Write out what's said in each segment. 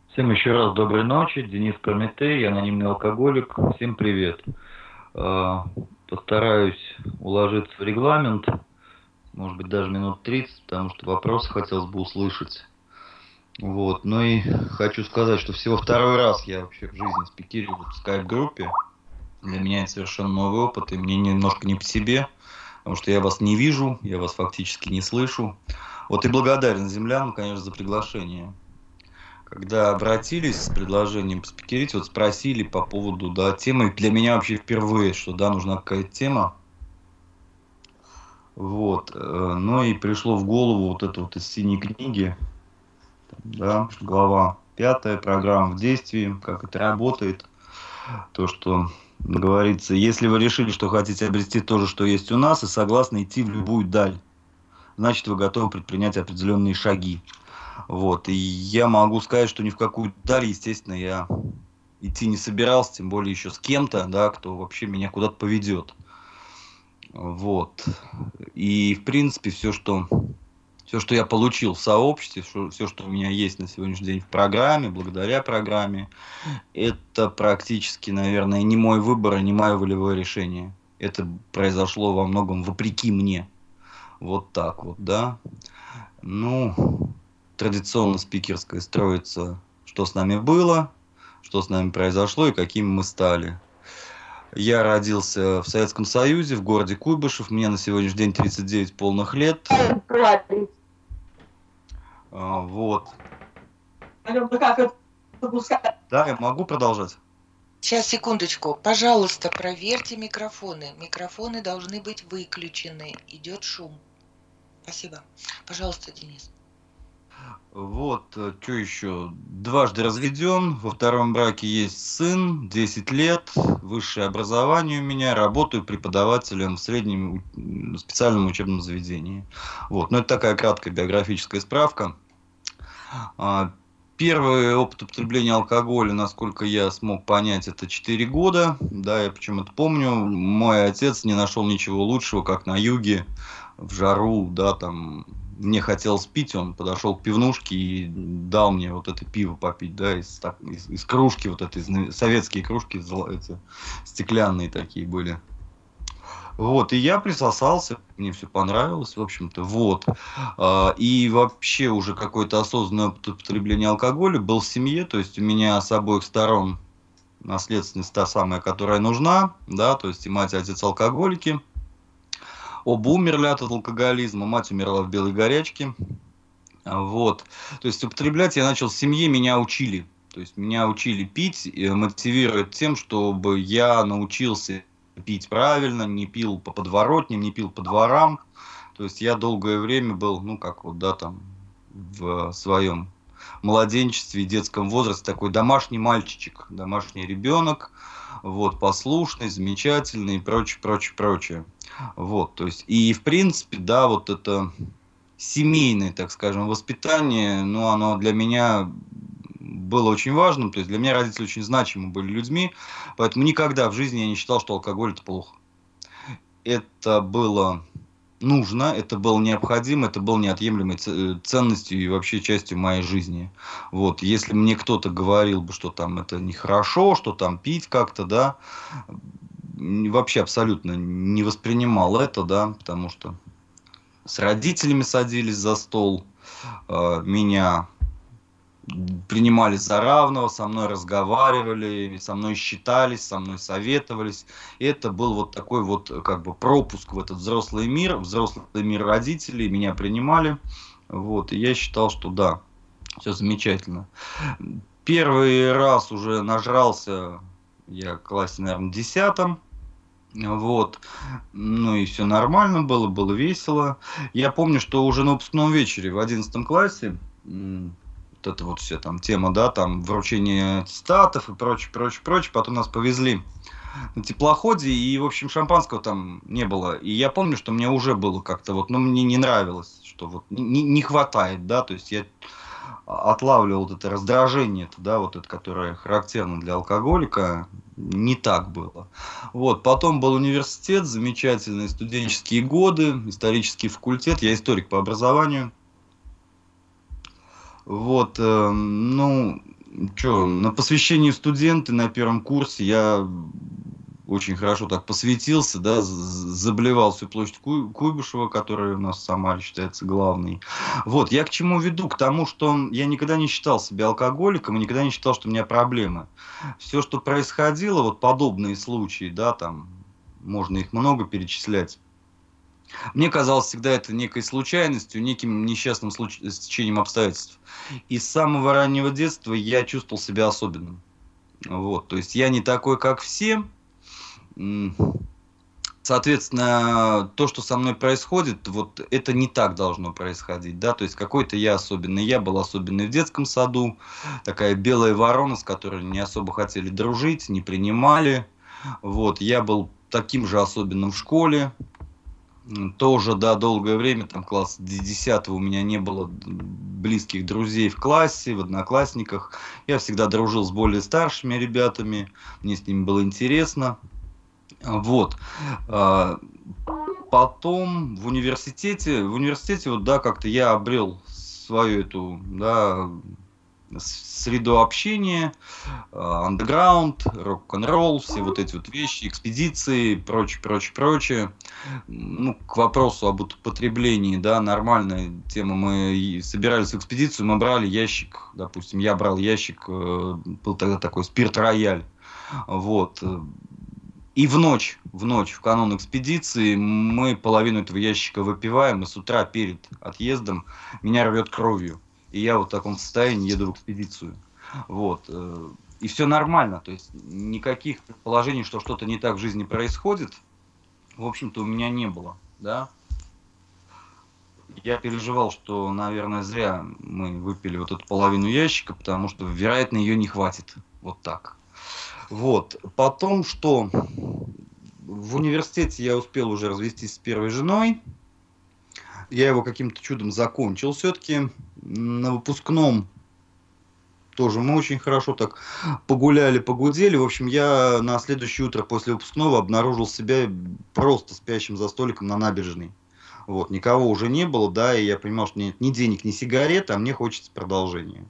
Всем еще раз доброй ночи. Денис Прометей, я анонимный алкоголик. Всем привет. Э, Постараюсь уложиться в регламент, может быть, даже минут 30, потому что вопросы хотелось бы услышать. Вот. Ну и хочу сказать, что всего второй раз я вообще в жизни спикерирую в скайп-группе. Для меня это совершенно новый опыт, и мне немножко не по себе, потому что я вас не вижу, я вас фактически не слышу. Вот и благодарен землянам, конечно, за приглашение. Когда обратились с предложением поспикерить, вот спросили по поводу, да, темы, для меня вообще впервые, что, да, нужна какая-то тема, вот, ну и пришло в голову вот это вот из синей книги, да, глава 5, программа в действии, как это работает, то, что говорится, если вы решили, что хотите обрести то же, что есть у нас, и согласны идти в любую даль, значит, вы готовы предпринять определенные шаги. Вот, и я могу сказать, что ни в какую даль, естественно, я идти не собирался, тем более еще с кем-то, да, кто вообще меня куда-то поведет. Вот. И, в принципе, все, что я получил в сообществе, все, что у меня есть на сегодняшний день в программе, благодаря программе, это практически, наверное, не мой выбор, и не мое волевое решение. Это произошло во многом вопреки мне. Вот так вот, да. Ну, традиционно спикерская строится, что с нами было, что с нами произошло и какими мы стали. Я родился в Советском Союзе, в городе Куйбышев. Мне на сегодняшний день 39 полных лет. Вот. Да, я могу продолжать? Сейчас, секундочку. Пожалуйста, проверьте микрофоны. Микрофоны должны быть выключены. Идет шум. Спасибо. Пожалуйста, Денис. Вот, что еще? Дважды разведен, во втором браке есть сын, 10 лет, высшее образование у меня, работаю преподавателем в среднем специальном учебном заведении. Вот, ну это такая краткая биографическая справка. А, Первый опыт употребления алкоголя, насколько я смог понять, это 4 года. Да, я почему-то помню, мой отец не нашел ничего лучшего, как на юге, в жару, да, там, мне хотелось пить, он подошел к пивнушке и дал мне вот это пиво попить, да, из кружки, вот этой, советские кружки, эти, стеклянные такие были. Вот, и я присосался, мне все понравилось, в общем-то, вот. И вообще уже какой-то осознанный опыт употребления алкоголя был в семье, то есть у меня с обоих сторон наследственность та самая, которая нужна, да, то есть и мать, и отец алкоголики. Оба умерли от алкоголизма, мать умерла в белой горячке, вот. То есть употреблять я начал в семье, меня учили. То есть меня учили пить, мотивируют тем, чтобы я научился пить правильно, не пил по подворотням, не пил по дворам. То есть я долгое время был, ну как вот, да, там, в своем младенчестве и детском возрасте такой домашний мальчичек, домашний ребенок, вот, послушный, замечательный и прочее, прочее, прочее. Вот, то есть, и в принципе, да, вот это семейное, так скажем, воспитание, ну, оно для меня было очень важным, то есть для меня родители очень значимы были людьми, поэтому никогда в жизни я не считал, что алкоголь это плохо. Это было нужно, это было необходимо, это было неотъемлемой ценностью и вообще частью моей жизни. Вот, если мне кто-то говорил бы, что там это нехорошо, что там пить как-то, да, вообще абсолютно не воспринимал это, да, потому что с родителями садились за стол, меня принимали за равного, со мной разговаривали, со мной считались, со мной советовались. И это был вот такой вот как бы пропуск в этот взрослый мир родителей, меня принимали. Вот, и я считал, что да, все замечательно. Первый раз уже нажрался я в классе, наверное, 10. Вот. Ну и все нормально было, было весело. Я помню, что уже на выпускном вечере в 11 классе вот это вот все там тема, да, там вручение аттестатов и прочее, прочее, прочее. Потом нас повезли на теплоходе, и, в общем, шампанского там не было. И я помню, что мне уже было как-то вот, ну, мне не нравилось, что вот не хватает, да, то есть я отлавливал вот это раздражение, да, вот это, которое характерно для алкоголика, не так было. Вот, потом был университет, замечательные студенческие годы, исторический факультет, я историк по образованию. Вот, ну, Что, на посвящении студенты на первом курсе я очень хорошо так посвятился, да, заблевал всю площадь Куйбышева, которая у нас в Самаре считается главной. Вот, я к чему веду? К тому, что я никогда не считал себя алкоголиком и никогда не считал, что у меня проблемы. Все, что происходило, вот подобные случаи, да, там, можно их много перечислять. Мне казалось всегда это некой случайностью, неким несчастным стечением обстоятельств. И с самого раннего детства я чувствовал себя особенным. Вот, то есть я не такой, как все. Соответственно, то, что со мной происходит, вот это не так должно происходить, да, то есть какой-то я особенный. Я был особенный в детском саду, такая белая ворона, с которой не особо хотели дружить, не принимали. Вот, я был таким же особенным в школе. Тоже, да, долгое время, там, класс до 10 у меня не было близких друзей в классе, в одноклассниках. Я всегда дружил с более старшими ребятами, мне с ними было интересно. Вот. Потом в университете вот, да, как-то я обрел свою эту, да, среду общения, андеграунд, рок-н-ролл, все вот эти вот вещи, экспедиции, прочее, прочее, прочее. Ну, к вопросу об употреблении, да, нормальная тема. Мы собирались в экспедицию, мы брали ящик, допустим, я брал ящик, был тогда такой спирт-рояль, вот. И в канун экспедиции мы половину этого ящика выпиваем, и с утра перед отъездом меня рвет кровью. И я вот в таком состоянии еду в экспедицию. Вот. И все нормально, то есть никаких предположений, что что-то не так в жизни происходит, в общем-то, у меня не было, да. Я переживал, что, наверное, зря мы выпили вот эту половину ящика, потому что, вероятно, ее не хватит. Вот так. Вот. Потом что? В университете я успел уже развестись с первой женой. Я его каким-то чудом закончил все-таки. На выпускном тоже мы очень хорошо так погуляли, погудели. В общем, я на следующее утро после выпускного обнаружил себя просто спящим за столиком на набережной. Вот, никого уже не было, да, и я понимал, что нет ни денег, ни сигарет, а мне хочется продолжения.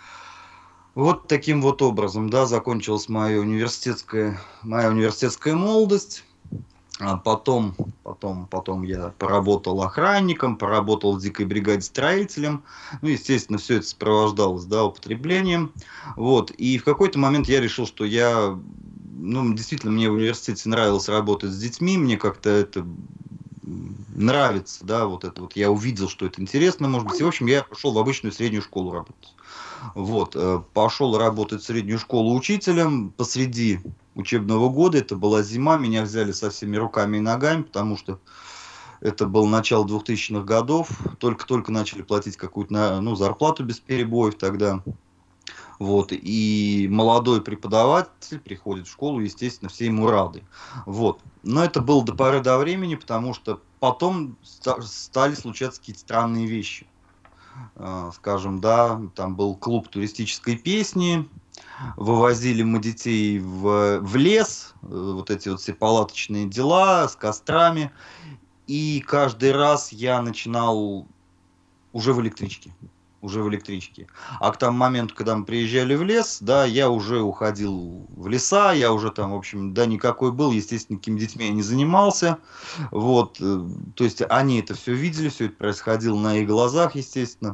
Вот таким вот образом, да, закончилась моя университетская молодость. А потом я поработал охранником, поработал в дикой бригаде строителем. Ну, естественно, все это сопровождалось, да, употреблением. Вот. И в какой-то момент я решил, что ну, действительно, мне в университете нравилось работать с детьми, мне как-то это нравится, да, вот это вот. Я увидел, что это интересно, может быть. И, в общем, я пошел в обычную среднюю школу работать. Вот, пошел работать в среднюю школу учителем посреди учебного года. Это была зима, меня взяли со всеми руками и ногами, потому что это было начало 2000-х годов. Только-только начали платить какую-то, ну, зарплату без перебоев тогда. Вот, и молодой преподаватель приходит в школу, естественно, все ему рады. Вот. Но это было до поры до времени, потому что потом стали случаться какие-то странные вещи. Скажем, да, там был клуб туристической песни, вывозили мы детей в лес, вот эти вот все палаточные дела с кострами, и каждый раз я начинал уже в электричке. Уже в электричке. А к тому моменту, когда мы приезжали в лес, да, я уже уходил в леса, я уже там, в общем, да, никакой был, естественно, никакими детьми я не занимался. Вот, то есть они это все видели, все это происходило на их глазах, естественно.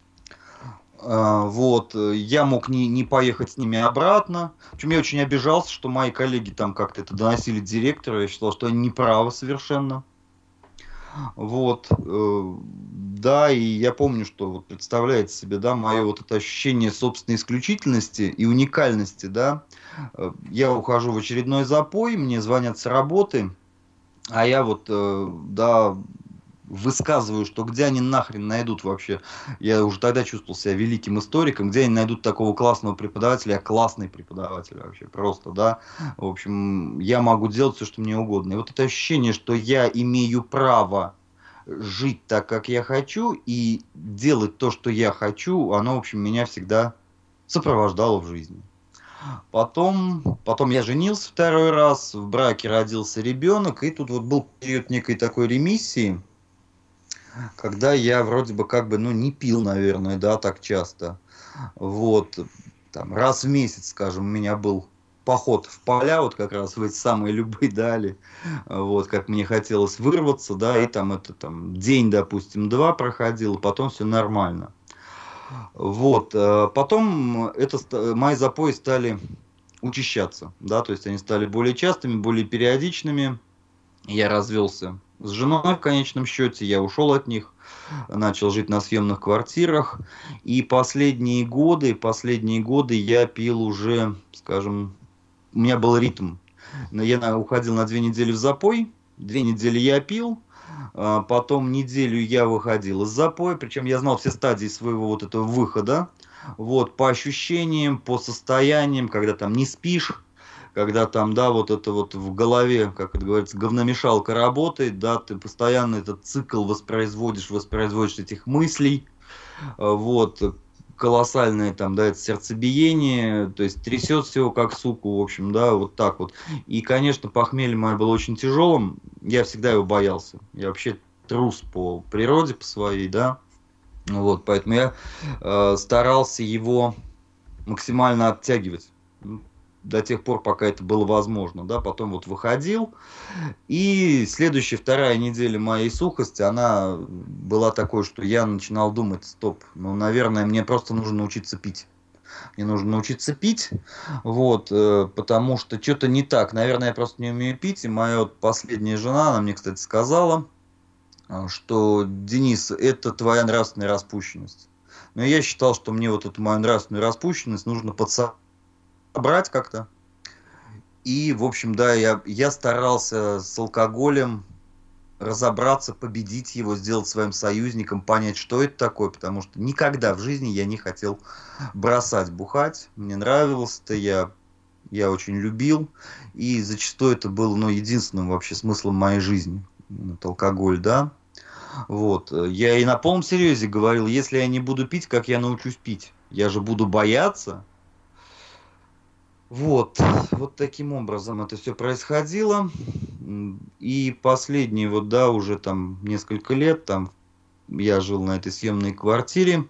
Вот, я мог не поехать с ними обратно. Причем я очень обижался, что мои коллеги там как-то это доносили директору. Я считал, что они неправы совершенно. Вот, да, и я помню, что вот представляете себе, да, мое вот это ощущение собственной исключительности и уникальности, да. Я ухожу в очередной запой, мне звонят с работы, а я вот, да, высказываю, что где они нахрен найдут вообще, я уже тогда чувствовал себя великим историком, где они найдут такого классного преподавателя, я классный преподаватель вообще, просто, да, в общем, я могу делать все, что мне угодно. И вот это ощущение, что я имею право жить так, как я хочу, и делать то, что я хочу, оно, в общем, меня всегда сопровождало в жизни. Потом я женился второй раз, в браке родился ребенок, и тут вот был период некой такой ремиссии, когда я вроде бы как бы, ну, не пил, наверное, да, так часто. Вот. там раз в месяц, скажем, у меня был поход в поля, вот как раз в эти самые любые дали, вот, как мне хотелось вырваться, да, и там это там день, допустим, два проходил, потом все нормально. Вот, потом мои запои стали учащаться, да, то есть они стали более частыми, более периодичными. Я развелся с женой в конечном счете, я ушел от них, начал жить на съемных квартирах, и последние годы я пил уже, скажем, у меня был ритм. Я уходил на 2 недели в запой, 2 недели я пил, потом неделю я выходил из запоя, причем я знал все стадии своего вот этого выхода, вот, по ощущениям, по состояниям, когда там не спишь, когда там, да, вот это вот в голове, как это говорится, говномешалка работает, да, ты постоянно этот цикл воспроизводишь этих мыслей, вот, колоссальное там, да, это сердцебиение, то есть трясет всего как суку, в общем, да, вот так вот. И, конечно, похмелье мое было очень тяжелым, я всегда его боялся, я вообще трус по природе, по своей, да, вот, поэтому я старался его максимально оттягивать, до тех пор, пока это было возможно, да, потом вот выходил, и следующая, вторая неделя моей сухости, она была такой, что я начинал думать, стоп, ну, наверное, мне просто нужно научиться пить. Мне нужно научиться пить, вот, потому что что-то не так. Наверное, я просто не умею пить, и моя вот последняя жена, она мне, кстати, сказала, что, Денис, это твоя нравственная распущенность. Но я считал, что мне вот эту мою нравственную распущенность нужно подсобрать как-то. И, в общем, да, я старался с алкоголем разобраться, победить его, сделать своим союзником, понять, что это такое, потому что никогда в жизни я не хотел бросать бухать. Мне нравилось это, я очень любил, и зачастую это было, ну, единственным вообще смыслом моей жизни. Это алкоголь, да. Вот. Я и на полном серьезе говорил, если я не буду пить, как я научусь пить? Я же буду бояться. Вот, вот таким образом это все происходило. И последние вот, да, уже там несколько лет, там я жил на этой съемной квартире,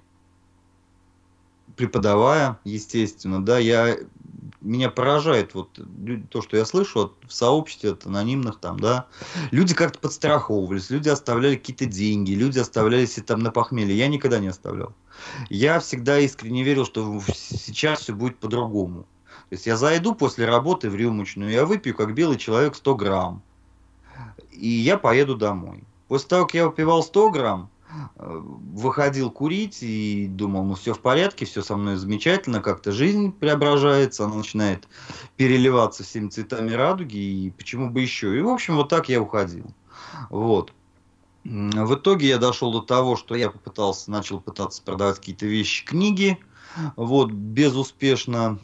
преподавая, естественно, да, меня поражает вот то, что я слышу в сообществе от анонимных там, да, люди как-то подстраховывались, люди оставляли какие-то деньги, люди оставляли себе там на похмелье, я никогда не оставлял. Я всегда искренне верил, что сейчас все будет по-другому. То есть я зайду после работы в рюмочную, я выпью, как белый человек, 100 грамм. И я поеду домой. После того, как я выпивал 100 грамм, выходил курить и думал, ну все в порядке, все со мной замечательно, как-то жизнь преображается, она начинает переливаться всеми цветами радуги, и почему бы еще. И, в общем, вот так я уходил. Вот. В итоге я дошел до того, что я начал пытаться продавать какие-то вещи, книги, вот, безуспешно,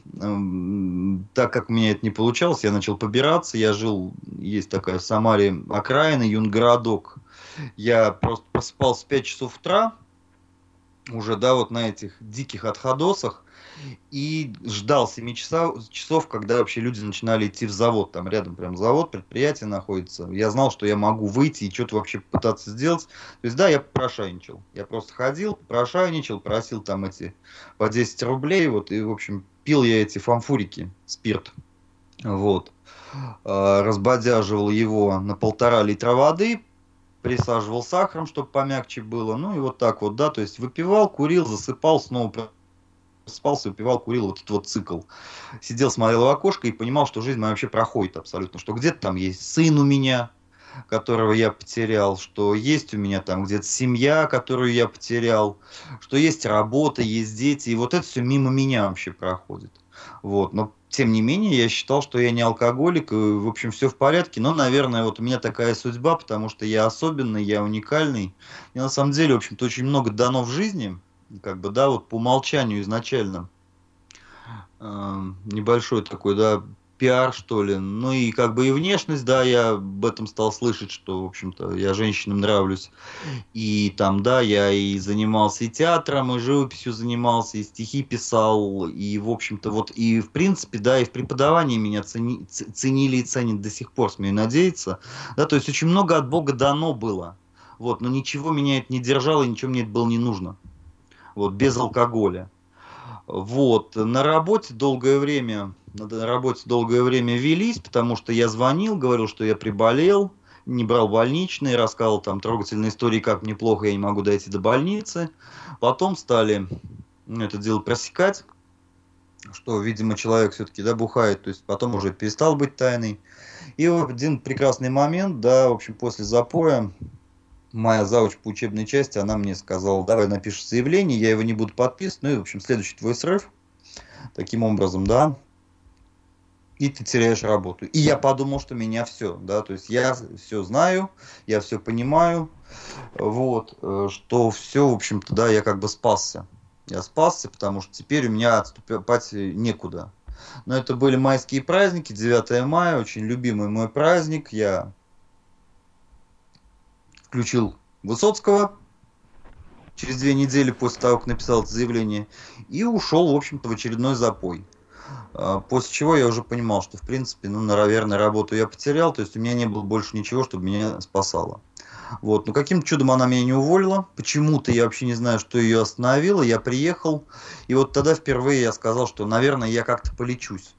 так как у меня это не получалось, я начал побираться, я жил, есть такая в Самаре окраина, юнгородок, я просто просыпался в 5 часов утра, уже, да, вот на этих диких отходосах, и ждал 7 часов, когда вообще люди начинали идти в завод. Там рядом прям завод, предприятие находится. Я знал, что я могу выйти и что-то вообще пытаться сделать. То есть, да, я попрошайничал. Я просто ходил, попрошайничал, просил там эти по 10 рублей. Вот, и, в общем, пил я эти фамфурики, спирт. Вот. Разбодяживал его на 1,5 литра воды, присаживал сахаром, чтобы помягче было. Ну и вот так вот, да, то есть выпивал, курил, засыпал, снова просыпался, выпивал, курил, вот этот вот цикл. Сидел, смотрел в окошко и понимал, что жизнь моя вообще проходит абсолютно, что где-то там есть сын у меня, которого я потерял, что есть у меня там где-то семья, которую я потерял, что есть работа, есть дети, и вот это все мимо меня вообще проходит. Вот, но тем не менее, я считал, что я не алкоголик, и, в общем, все в порядке, но, наверное, вот у меня такая судьба, потому что я особенный, я уникальный. Мне на самом деле, в общем-то, очень много дано в жизни, как бы, да, вот по умолчанию изначально небольшой такой, да, пиар, что ли. Ну и как бы и внешность, да, я об этом стал слышать, что, в общем-то, я женщинам нравлюсь. И там, да, я и занимался и театром, и живописью занимался, и стихи писал, и, в общем-то, вот, и в принципе, да, и в преподавании меня ценили и ценят до сих пор, смею надеяться. Да, то есть очень много от Бога дано было. Вот, но ничего меня это не держало, и ничего мне это было не нужно. Вот, без алкоголя. Вот, на работе долгое время велись, потому что я звонил, говорил, что я приболел, не брал больничные, рассказывал там трогательные истории, как мне плохо, я не могу дойти до больницы. Потом стали это дело просекать, что, видимо, человек все-таки, да, бухает, то есть потом уже перестал быть тайной. И в один прекрасный момент, да, в общем, после запоя, моя завуч по учебной части, она мне сказала, давай напишешь заявление, я его не буду подписывать, ну и, в общем, следующий твой срыв, таким образом, да, и ты теряешь работу. И я подумал, что меня все, да, то есть я все знаю, я все понимаю, вот, что все, в общем-то, да, я как бы спасся. Я спасся, потому что теперь у меня отступать некуда. Но это были майские праздники, 9 мая, очень любимый мой праздник. Я включил Высоцкого через 2 недели после того, как написал это заявление, и ушел, в общем-то, в очередной запой. После чего я уже понимал, что, в принципе, ну, наверное, работу я потерял, то есть у меня не было больше ничего, чтобы меня спасало. Вот. Но каким-то чудом она меня не уволила. Почему-то я вообще не знаю, что ее остановило. Я приехал, и вот тогда впервые я сказал, что, наверное, я как-то полечусь.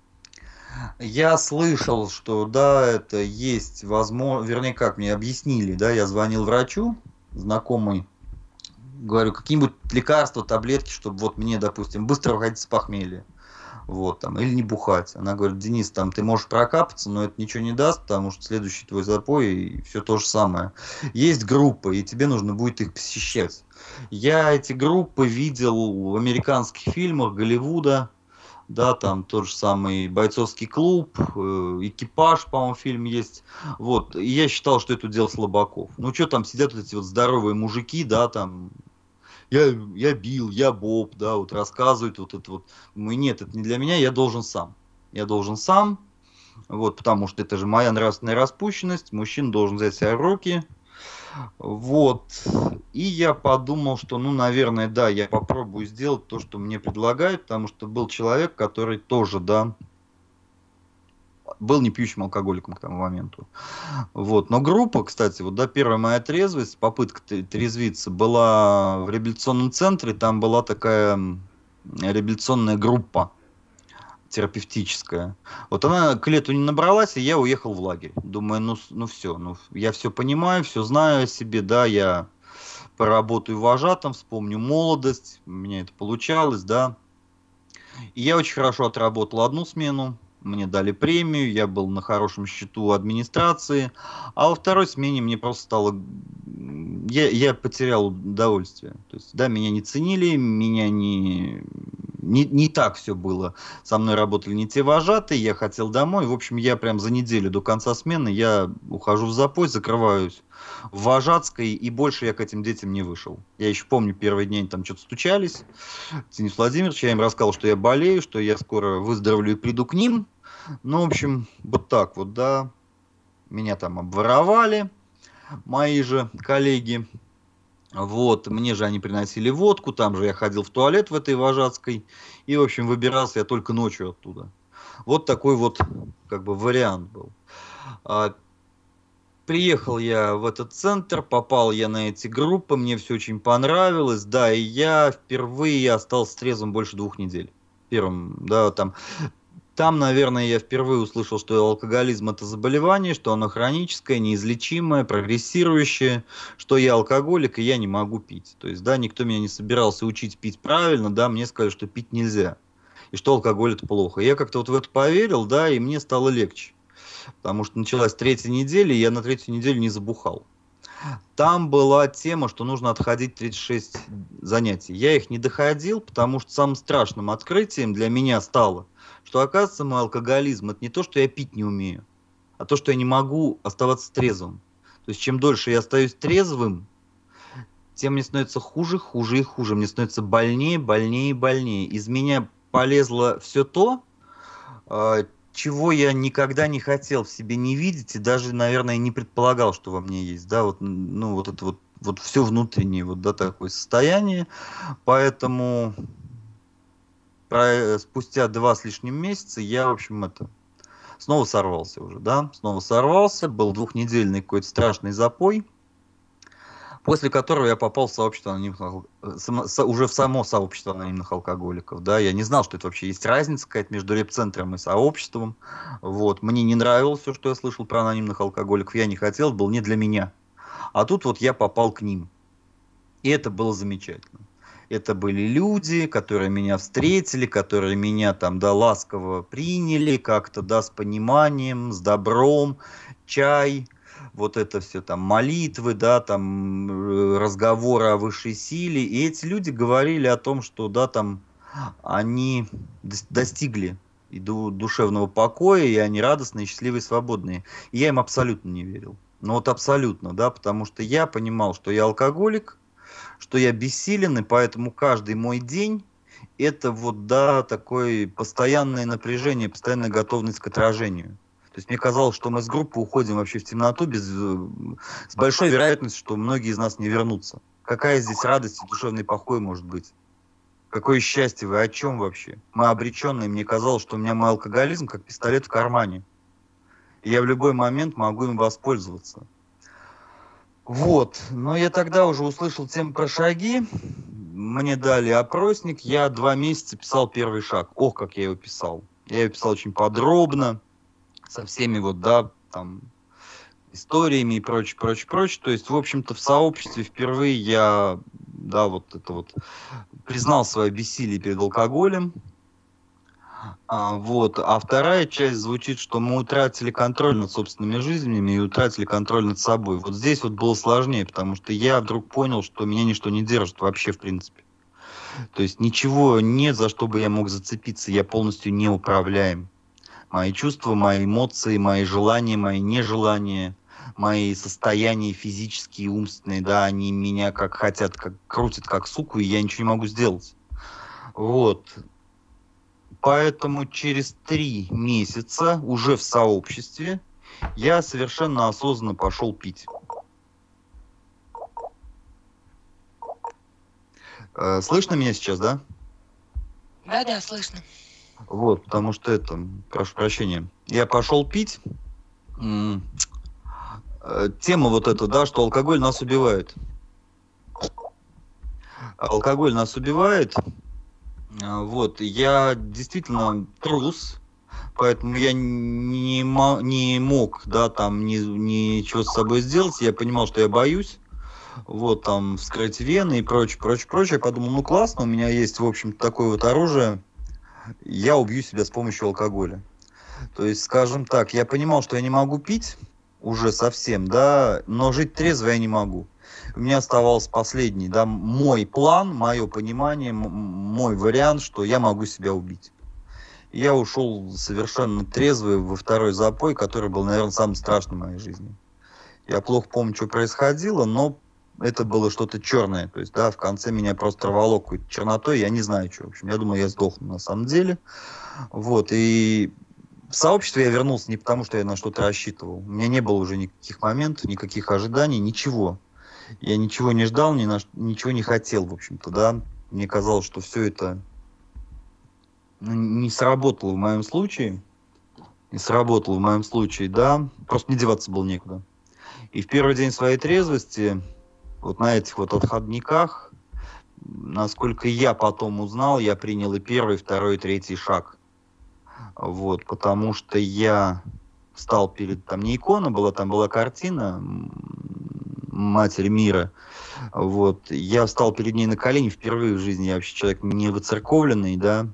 Я слышал, что да, это есть возможно, вернее, как мне объяснили, да, я звонил врачу, знакомый, говорю, какие-нибудь лекарства, таблетки, чтобы вот мне, допустим, быстро выходить с похмелья. Вот, там, или не бухать. Она говорит, Денис, там ты можешь прокапаться, но это ничего не даст, потому что следующий твой запой и все то же самое. Есть группы, и тебе нужно будет их посещать. Я эти группы видел в американских фильмах Голливуда, да, там тот же самый бойцовский клуб, экипаж, по-моему, фильм есть. Вот, и я считал, что это дело слабаков. Ну, что там сидят вот эти вот здоровые мужики, да, там, я бил, я Боб, да, вот рассказывают вот это вот. Мы, нет, это не для меня, я должен сам. Я должен сам, вот, потому что это же моя нравственная распущенность, мужчина должен взять себя в руки, вот. И я подумал, что, ну, наверное, да, я попробую сделать то, что мне предлагают, потому что был человек, который тоже, да, был не пьющим алкоголиком к тому моменту. Вот. Но группа, кстати, вот, да, первая моя трезвость, попытка трезвиться была в реабилитационном центре, там была такая реабилитационная группа терапевтическая. Вот она к лету не набралась, и я уехал в лагерь. Думаю, ну все, ну я все понимаю, все знаю о себе, да, я поработаю вожатым, вспомню молодость, у меня это получалось, да. И я очень хорошо отработал одну смену, мне дали премию, я был на хорошем счету администрации, а во второй смене мне просто стало... Я потерял удовольствие. То есть, да, меня не ценили, меня не так все было. Со мной работали не те вожатые, я хотел домой. В общем, я прям за неделю до конца смены я ухожу в запой, закрываюсь в вожатской, и больше я к этим детям не вышел. Я еще помню, первые дни они там что-то стучались. Денис Владимирович, я им рассказал, что я болею, что я скоро выздоровлю и приду к ним. Ну, в общем, вот так вот, да. Меня там обворовали, мои же коллеги. Вот, мне же они приносили водку, там же я ходил в туалет в этой вожатской. И, в общем, выбирался я только ночью оттуда. Вот такой вот, как бы, вариант был. А, Приехал я в этот центр, попал я на эти группы, мне все очень понравилось, да, и я впервые остался трезвым больше 2 недель. Первым, да, там, наверное, я впервые услышал, что алкоголизм это заболевание, что оно хроническое, неизлечимое, прогрессирующее, что я алкоголик и я не могу пить. То есть, да, никто меня не собирался учить пить правильно, да, мне сказали, что пить нельзя, и что алкоголь это плохо. Я как-то вот в это поверил, да, и мне стало легче. Потому что началась 3-я неделя, и я на 3-ю неделю не забухал. Там была тема, что нужно отходить 36 занятий. Я их не доходил, потому что самым страшным открытием для меня стало, что, оказывается, мой алкоголизм это не то, что я пить не умею, а то, что я не могу оставаться трезвым. То есть, чем дольше я остаюсь трезвым, тем мне становится хуже, хуже и хуже. Мне становится больнее, больнее и больнее. Из меня полезло все то, чего я никогда не хотел в себе не видеть и даже, наверное, не предполагал, что во мне есть, да, вот, ну, вот это вот все внутреннее, вот, да, такое состояние, поэтому спустя 2 с лишним месяца я, в общем, снова сорвался уже, да, снова сорвался, был 2-недельный какой-то страшный запой, После которого я попал в сообщество анонимных, уже в само сообщество анонимных алкоголиков, да, я не знал, что это вообще есть разница какая-то между репцентром и сообществом, вот, мне не нравилось все, что я слышал про анонимных алкоголиков, я не хотел, это было не для меня, а тут вот я попал к ним, и это было замечательно. Это были люди, которые меня встретили, которые меня там, да, ласково приняли, как-то, да, с пониманием, с добром, чай, вот это все там молитвы, да, там разговоры о высшей силе. И эти люди говорили о том, что, да, там они достигли и душевного покоя, и они радостные, счастливые, свободные. И я им абсолютно не верил. Ну вот абсолютно, да, потому что я понимал, что я алкоголик, что я бессилен, и поэтому каждый мой день это вот, да, такое постоянное напряжение, постоянная готовность к отражению. То есть мне казалось, что мы с группы уходим вообще в темноту с большой вероятностью, что многие из нас не вернутся. Какая здесь радость и душевный покой может быть? Какое счастье, вы о чем вообще? Мы обреченные, мне казалось, что у меня мой алкоголизм как пистолет в кармане. И я в любой момент могу им воспользоваться. Вот, но я тогда уже услышал тему про шаги, мне дали опросник, я 2 месяца писал первый шаг. Ох, как я его писал. Я его писал очень подробно, со всеми вот, да, там, историями и прочее, прочее, прочее. То есть, в общем-то, в сообществе впервые я, да, вот это вот, признал свое бессилие перед алкоголем. Вот. А вторая часть звучит, что мы утратили контроль над собственными жизнями и утратили контроль над собой. Вот здесь вот было сложнее, потому что я вдруг понял, что меня ничто не держит вообще в принципе. То есть ничего нет, за что бы я мог зацепиться, я полностью неуправляем. Мои чувства, мои эмоции, мои желания, мои нежелания, мои состояния физические, умственные, да, они меня как хотят, как крутят как суку, и я ничего не могу сделать. Вот. Поэтому через 3 месяца уже в сообществе я совершенно осознанно пошел пить. Слышно меня сейчас, да? Да, слышно. Вот, потому что это, прошу прощения, я пошел пить. Тема вот эта, да, что алкоголь нас убивает. Алкоголь нас убивает. Вот, я действительно трус, поэтому я не мог, да, там ничего с собой сделать. Я понимал, что я боюсь. Вот, там, вскрыть вены и прочее, прочее, прочее. Я подумал, ну классно, у меня есть, в общем-то, такое вот оружие. Я убью себя с помощью алкоголя. То есть, скажем так, я понимал, что я не могу пить уже совсем, да, но жить трезво я не могу. У меня оставался последний, да, мой план, мое понимание, мой вариант, что я могу себя убить. Я ушел совершенно трезвый во второй запой, который был, наверное, самый страшный в моей жизни. Я плохо помню, что происходило, но это было что-то черное. То есть, да, в конце меня просто рвало какой-то чернотой, я не знаю, что. В общем, я думаю, я сдохну на самом деле. Вот, и в сообщество я вернулся не потому, что я на что-то рассчитывал. У меня не было уже никаких моментов, никаких ожиданий, ничего. Я ничего не ждал, ничего не хотел, в общем-то, да. Мне казалось, что все это не сработало в моем случае. Не сработало в моем случае, да. Просто не деваться было некуда. И в первый день своей трезвости, вот на этих вот отходниках, насколько я потом узнал, я принял и первый, и второй, и третий шаг. Вот, потому что я встал перед, там не икона была, там была картина Матери мира. Вот, я встал перед ней на колени впервые в жизни, я вообще человек не выцерковленный, да,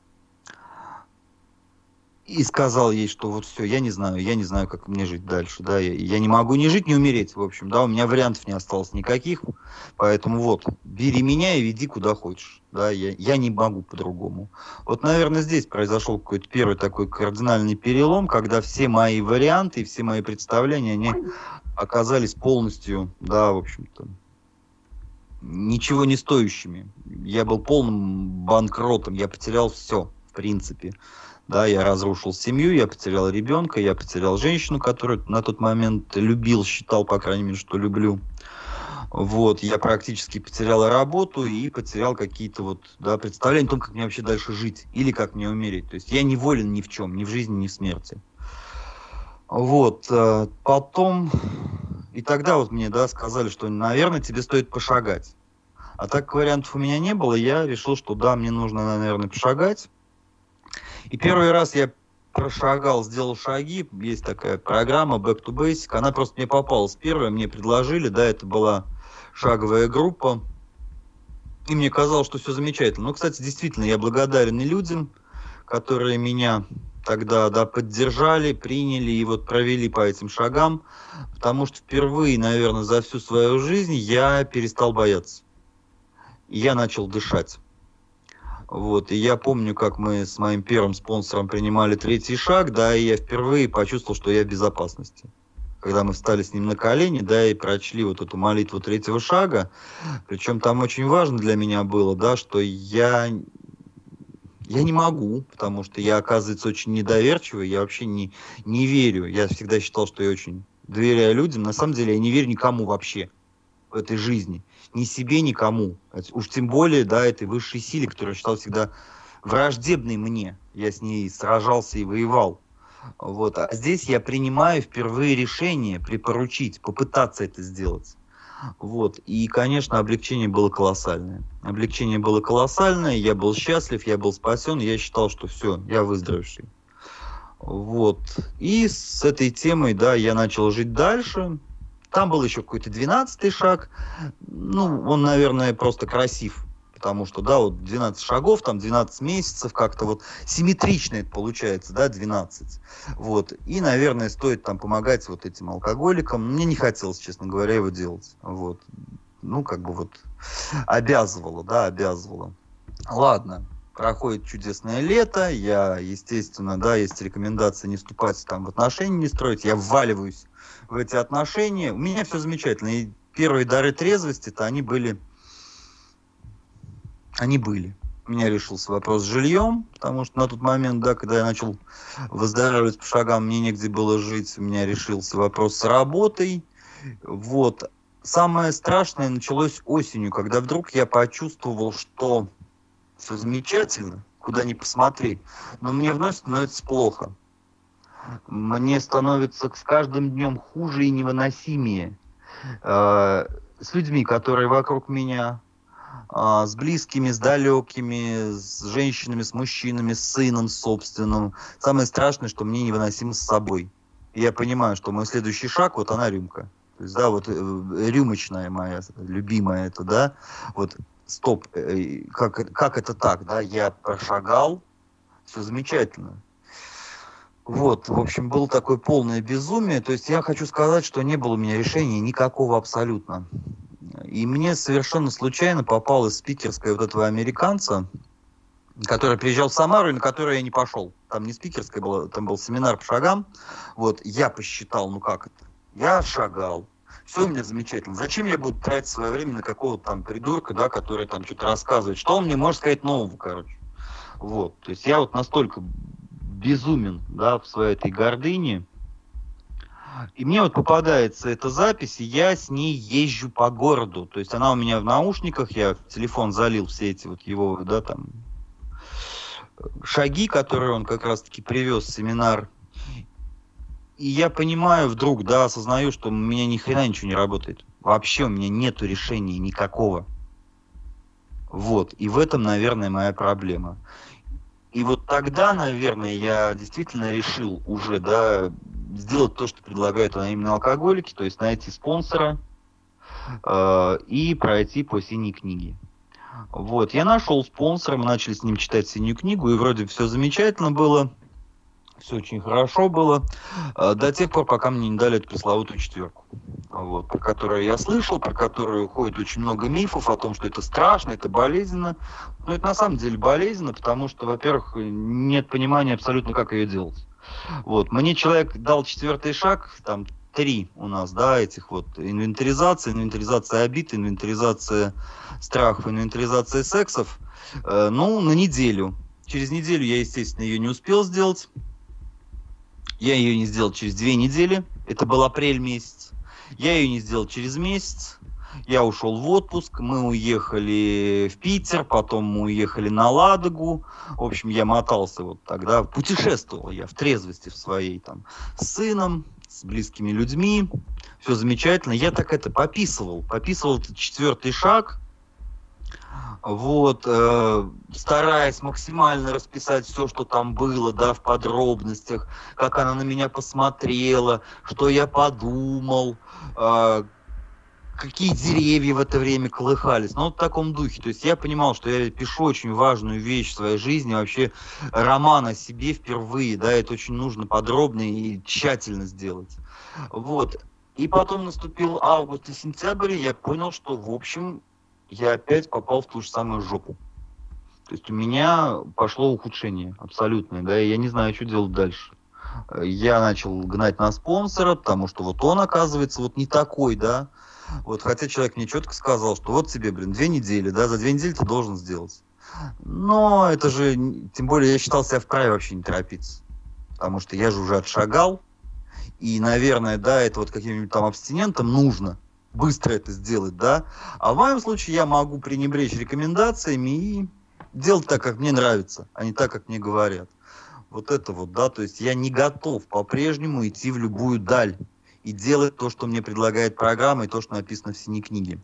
и сказал ей, что вот все, я не знаю, как мне жить дальше, да, я не могу ни жить, ни умереть, в общем, да, у меня вариантов не осталось никаких, поэтому вот, бери меня и веди куда хочешь, да, я не могу по-другому. Вот, наверное, здесь произошел какой-то первый такой кардинальный перелом, когда все мои варианты, все мои представления, они оказались полностью, да, в общем-то, ничего не стоящими. Я был полным банкротом, я потерял все, в принципе. Да, я разрушил семью, я потерял ребенка, я потерял женщину, которую на тот момент любил, считал, по крайней мере, что люблю. Вот, я практически потерял работу и потерял какие-то вот, да, представления о том, как мне вообще дальше жить или как мне умереть. То есть я не волен ни в чем, ни в жизни, ни в смерти. Вот, потом И тогда вот мне, да, сказали, что, наверное, тебе стоит пошагать. А так как вариантов у меня не было, я решил, что да, мне нужно, наверное, пошагать. И первый раз я прошагал, сделал шаги. Есть такая программа Back to Basic. Она просто мне попалась первая, мне предложили, да, это была шаговая группа. И мне казалось, что все замечательно. Ну, кстати, действительно, я благодарен и людям, которые меня тогда, да, поддержали, приняли и вот провели по этим шагам, потому что впервые, наверное, за всю свою жизнь я перестал бояться. И я начал дышать. Вот, и я помню, как мы с моим первым спонсором принимали третий шаг, да, и я впервые почувствовал, что я в безопасности. Когда мы встали с ним на колени, да, и прочли вот эту молитву третьего шага, причем там очень важно для меня было, да, что я не могу, потому что я, оказывается, очень недоверчивый, я вообще не верю. Я всегда считал, что я очень доверяю людям. На самом деле я не верю никому вообще в этой жизни. Ни себе, никому. Уж тем более, да, этой высшей силе, которую я считал всегда враждебной мне. Я с ней сражался и воевал. Вот. А здесь я принимаю впервые решение припоручить, попытаться это сделать. Вот. И, конечно, облегчение было колоссальное. Облегчение было колоссальное, я был счастлив, я был спасен, я считал, что все, я выздоровевший. Вот. И с этой темой, да, я начал жить дальше. Там был еще какой-то 12-й шаг. Ну, он, наверное, просто красив. Потому что, да, вот 12 шагов, там 12 месяцев, как-то вот симметрично это получается, да, 12. Вот. И, наверное, стоит там помогать вот этим алкоголикам. Мне не хотелось, честно говоря, его делать. Вот. Ну, как бы вот обязывало, да, обязывало. Ладно. Проходит чудесное лето, я, естественно, да, есть рекомендация не вступать там в отношения, не строить, я вваливаюсь в эти отношения, у меня все замечательно, и первые дары трезвости-то они были. У меня решился вопрос с жильем, потому что на тот момент, да, когда я начал выздоравливать по шагам, мне негде было жить, у меня решился вопрос с работой, вот. Самое страшное началось осенью, когда вдруг я почувствовал, что все замечательно, куда ни посмотри, но мне вновь становится плохо. Мне становится с каждым днем хуже и невыносимее. С людьми, которые вокруг меня, с близкими, с далекими, с женщинами, с мужчинами, с сыном собственным. Самое страшное, что мне невыносимо с собой. И я понимаю, что мой следующий шаг, вот она рюмка. То есть, да, вот рюмочная моя, любимая это, да, вот стоп, как это так, да, я прошагал, все замечательно. Вот, в общем, было такое полное безумие, то есть я хочу сказать, что не было у меня решения никакого абсолютно. И мне совершенно случайно попалась спикерская вот этого американца, который приезжал в Самару и на который я не пошел. Там не спикерская была, там был семинар по шагам. Вот, я посчитал, ну как это, я шагал. Все у меня замечательно. Зачем я буду тратить свое время на какого-то там придурка, да, который там что-то рассказывает? Что он мне может сказать нового, короче? Вот. То есть я вот настолько безумен, да, в своей этой гордыне. И мне вот попадается эта запись, и я с ней езжу по городу. То есть она у меня в наушниках, я в телефон залил все эти вот его, да, там, шаги, которые он как раз-таки привез в семинар. И я понимаю вдруг, да, осознаю, что у меня ни хрена ничего не работает. Вообще у меня нету решения никакого. Вот. И в этом, наверное, моя проблема. И вот тогда, наверное, я действительно решил уже, да, сделать то, что предлагают именно алкоголики, то есть найти спонсора и пройти по синей книге. Вот. Я нашел спонсора, мы начали с ним читать синюю книгу, и вроде все замечательно было. Все очень хорошо было, до тех пор, пока мне не дали эту пресловутую четверку, вот, про которую я слышал, про которую ходит очень много мифов о том, что это страшно, это болезненно. Но это на самом деле болезненно, потому что, во-первых, нет понимания абсолютно, как ее делать. Вот. Мне человек дал четвертый шаг, там 3 у нас, да, этих вот инвентаризация обид, инвентаризация страхов, инвентаризация сексов, ну, на неделю. Через неделю я, естественно, ее не успел сделать. Я ее не сделал через 2 недели, это был апрель месяц. Я ее не сделал через месяц. Я ушел в отпуск, мы уехали в Питер, потом мы уехали на Ладогу. В общем, я мотался вот тогда, путешествовал я в трезвости в своей там с сыном. с близкими людьми, все замечательно. Я так это пописывал этот 4-й шаг, вот, стараясь максимально расписать все, что там было, да, в подробностях, как она на меня посмотрела, что я подумал, какие деревья в это время колыхались, ну, вот в таком духе. То есть я понимал, что я пишу очень важную вещь в своей жизни, вообще роман о себе впервые, да, это очень нужно подробно и тщательно сделать. Вот. И потом наступил август и сентябрь, и я понял, что, в общем, я опять попал в ту же самую жопу. То есть у меня пошло ухудшение абсолютное, да, и я не знаю, что делать дальше. Я начал гнать на спонсора, потому что вот он, оказывается, вот не такой, да. Вот, хотя человек мне четко сказал, что вот тебе, 2 недели, да, за 2 недели ты должен сделать. Но это же, тем более я считал себя вправе вообще не торопиться. Потому что я же уже отшагал. И, наверное, да, это вот каким-нибудь там абстинентам нужно быстро это сделать, да. А в моем случае я могу пренебречь рекомендациями и делать так, как мне нравится, а не так, как мне говорят. Вот это вот, да, то есть я не готов по-прежнему идти в любую даль и делать то, что мне предлагает программа, и то, что написано в синей книге.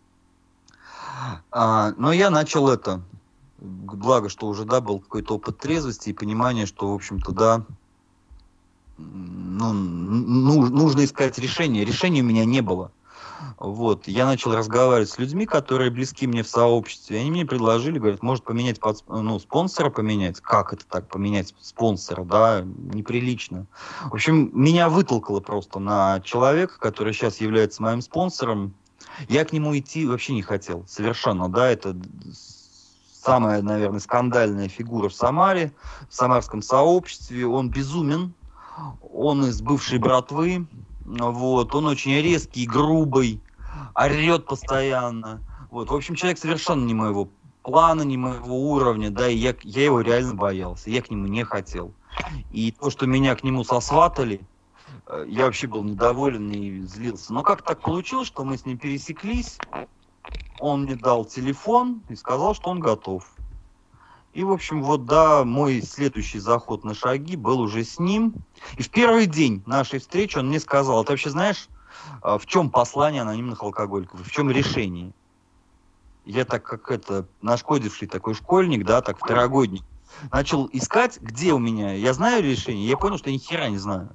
Но я начал это, благо, что уже, да, был какой-то опыт трезвости и понимание, что, в общем-то, да, ну, нужно искать решение. Решения у меня не было. Вот, я начал разговаривать с людьми, которые близки мне в сообществе. Они мне предложили, говорят, может поменять спонсора поменять. Как это так, поменять спонсора, да, неприлично. В общем, меня вытолкало просто на человека, который сейчас является моим спонсором. Я к нему идти вообще не хотел, совершенно, да, это самая, наверное, скандальная фигура в Самаре, в самарском сообществе. Он безумен, он из бывшей братвы, вот, он очень резкий, грубый, орет постоянно. Вот, в общем, человек совершенно не моего плана, не моего уровня, да, и я его реально боялся, я к нему не хотел. И то, что меня к нему сосватали, я вообще был недоволен и злился. Но как так получилось, что мы с ним пересеклись, он мне дал телефон и сказал, что он готов. И, в общем, вот, да, мой следующий заход на шаги был уже с ним. И в первый день нашей встречи он мне сказал, ты вообще знаешь, в чем послание анонимных алкоголиков, в чем решение? Я так как это, нашкодивший такой школьник, да, так второгодник, начал искать, где у меня, я знаю решение, я понял, что я ни хера не знаю.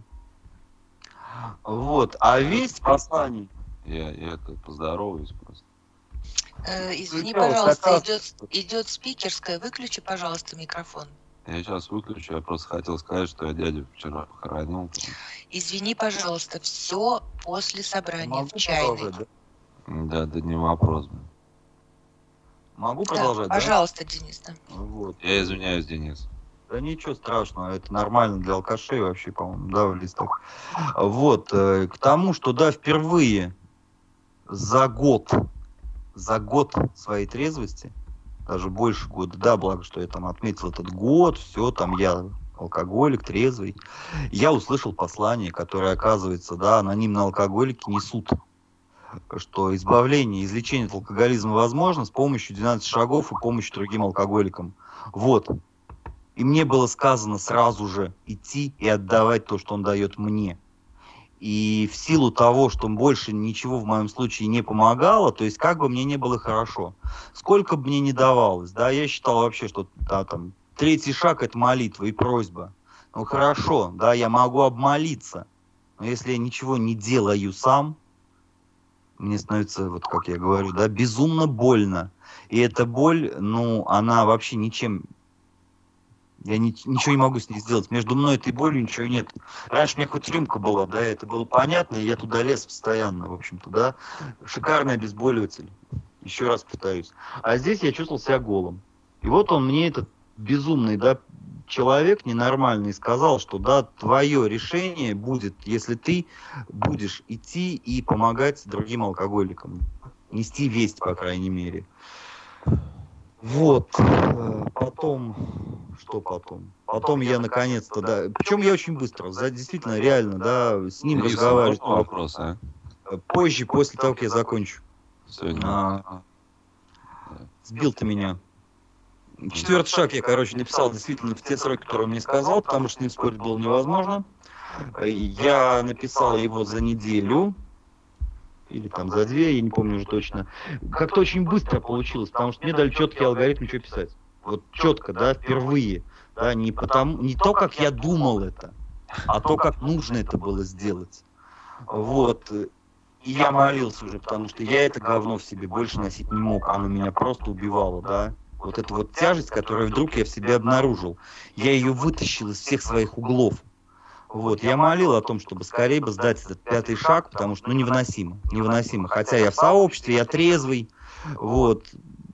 Вот, а весь послание... Я это поздороваюсь просто. Извини, пожалуйста, идет спикерская. Выключи, пожалуйста, микрофон. Я сейчас выключу, я просто хотел сказать, что я дядю вчера похоронил. Извини, пожалуйста, все после собрания Могу в чайной. Да, не вопрос. Могу продолжать, да? Пожалуйста, Денис. Да. Вот. Я извиняюсь, Денис. Да ничего страшного, это нормально для алкашей вообще, по-моему, да, в листах. Вот, к тому, что, да, впервые за год своей трезвости, даже больше года, да, благо, что я там отметил этот год, все, там я алкоголик, трезвый, я услышал послание, которое, оказывается, да, анонимные алкоголики несут, что избавление, излечение от алкоголизма возможно с помощью 12 шагов и помощью другим алкоголикам. Вот. И мне было сказано сразу же идти и отдавать то, что он дает мне. И в силу того, что больше ничего в моем случае не помогало, то есть как бы мне не было хорошо, сколько бы мне ни давалось, да, я считал вообще, что да, там, 3-й шаг – это молитва и просьба. Ну хорошо, да, я могу обмолиться, но если я ничего не делаю сам, мне становится, вот как я говорю, да, безумно больно. И эта боль, ну, она вообще ничем... Я ничего не могу с ней сделать. Между мной и этой болью ничего нет. Раньше у меня хоть рюмка была, да, это было понятно, и я туда лез постоянно, в общем-то, да. Шикарный обезболиватель, еще раз повторюсь. А здесь я чувствовал себя голым. И вот он мне, этот безумный, да, человек ненормальный, сказал, что, да, твое решение будет, если ты будешь идти и помогать другим алкоголикам. Нести весть, по крайней мере. Вот, потом, что потом? Потом я наконец-то, да, причем я очень быстро, действительно, реально, да, с ним разговаривать. Вопрос, а? Позже, после того, как я закончу. Сегодня. Сбил ты меня. 4-й шаг я, короче, написал действительно в те сроки, которые он мне сказал, потому что с ним спорить было невозможно. Я написал его за неделю, или там за 2, я не помню уже точно. Как-то очень быстро получилось, потому что мне дали четкий алгоритм, что писать. Вот четко, да, впервые. Да, не то, как я думал это, а то, как нужно это было сделать. Вот. И я молился уже, потому что я это говно в себе больше носить не мог. Оно меня просто убивало, да. Вот эта вот тяжесть, которую вдруг я в себе обнаружил. Я ее вытащил из всех своих углов. Вот, я молил о том, чтобы скорее бы сдать этот 5-й шаг, потому что, ну, невыносимо, невыносимо. Хотя я в сообществе, я трезвый, вот,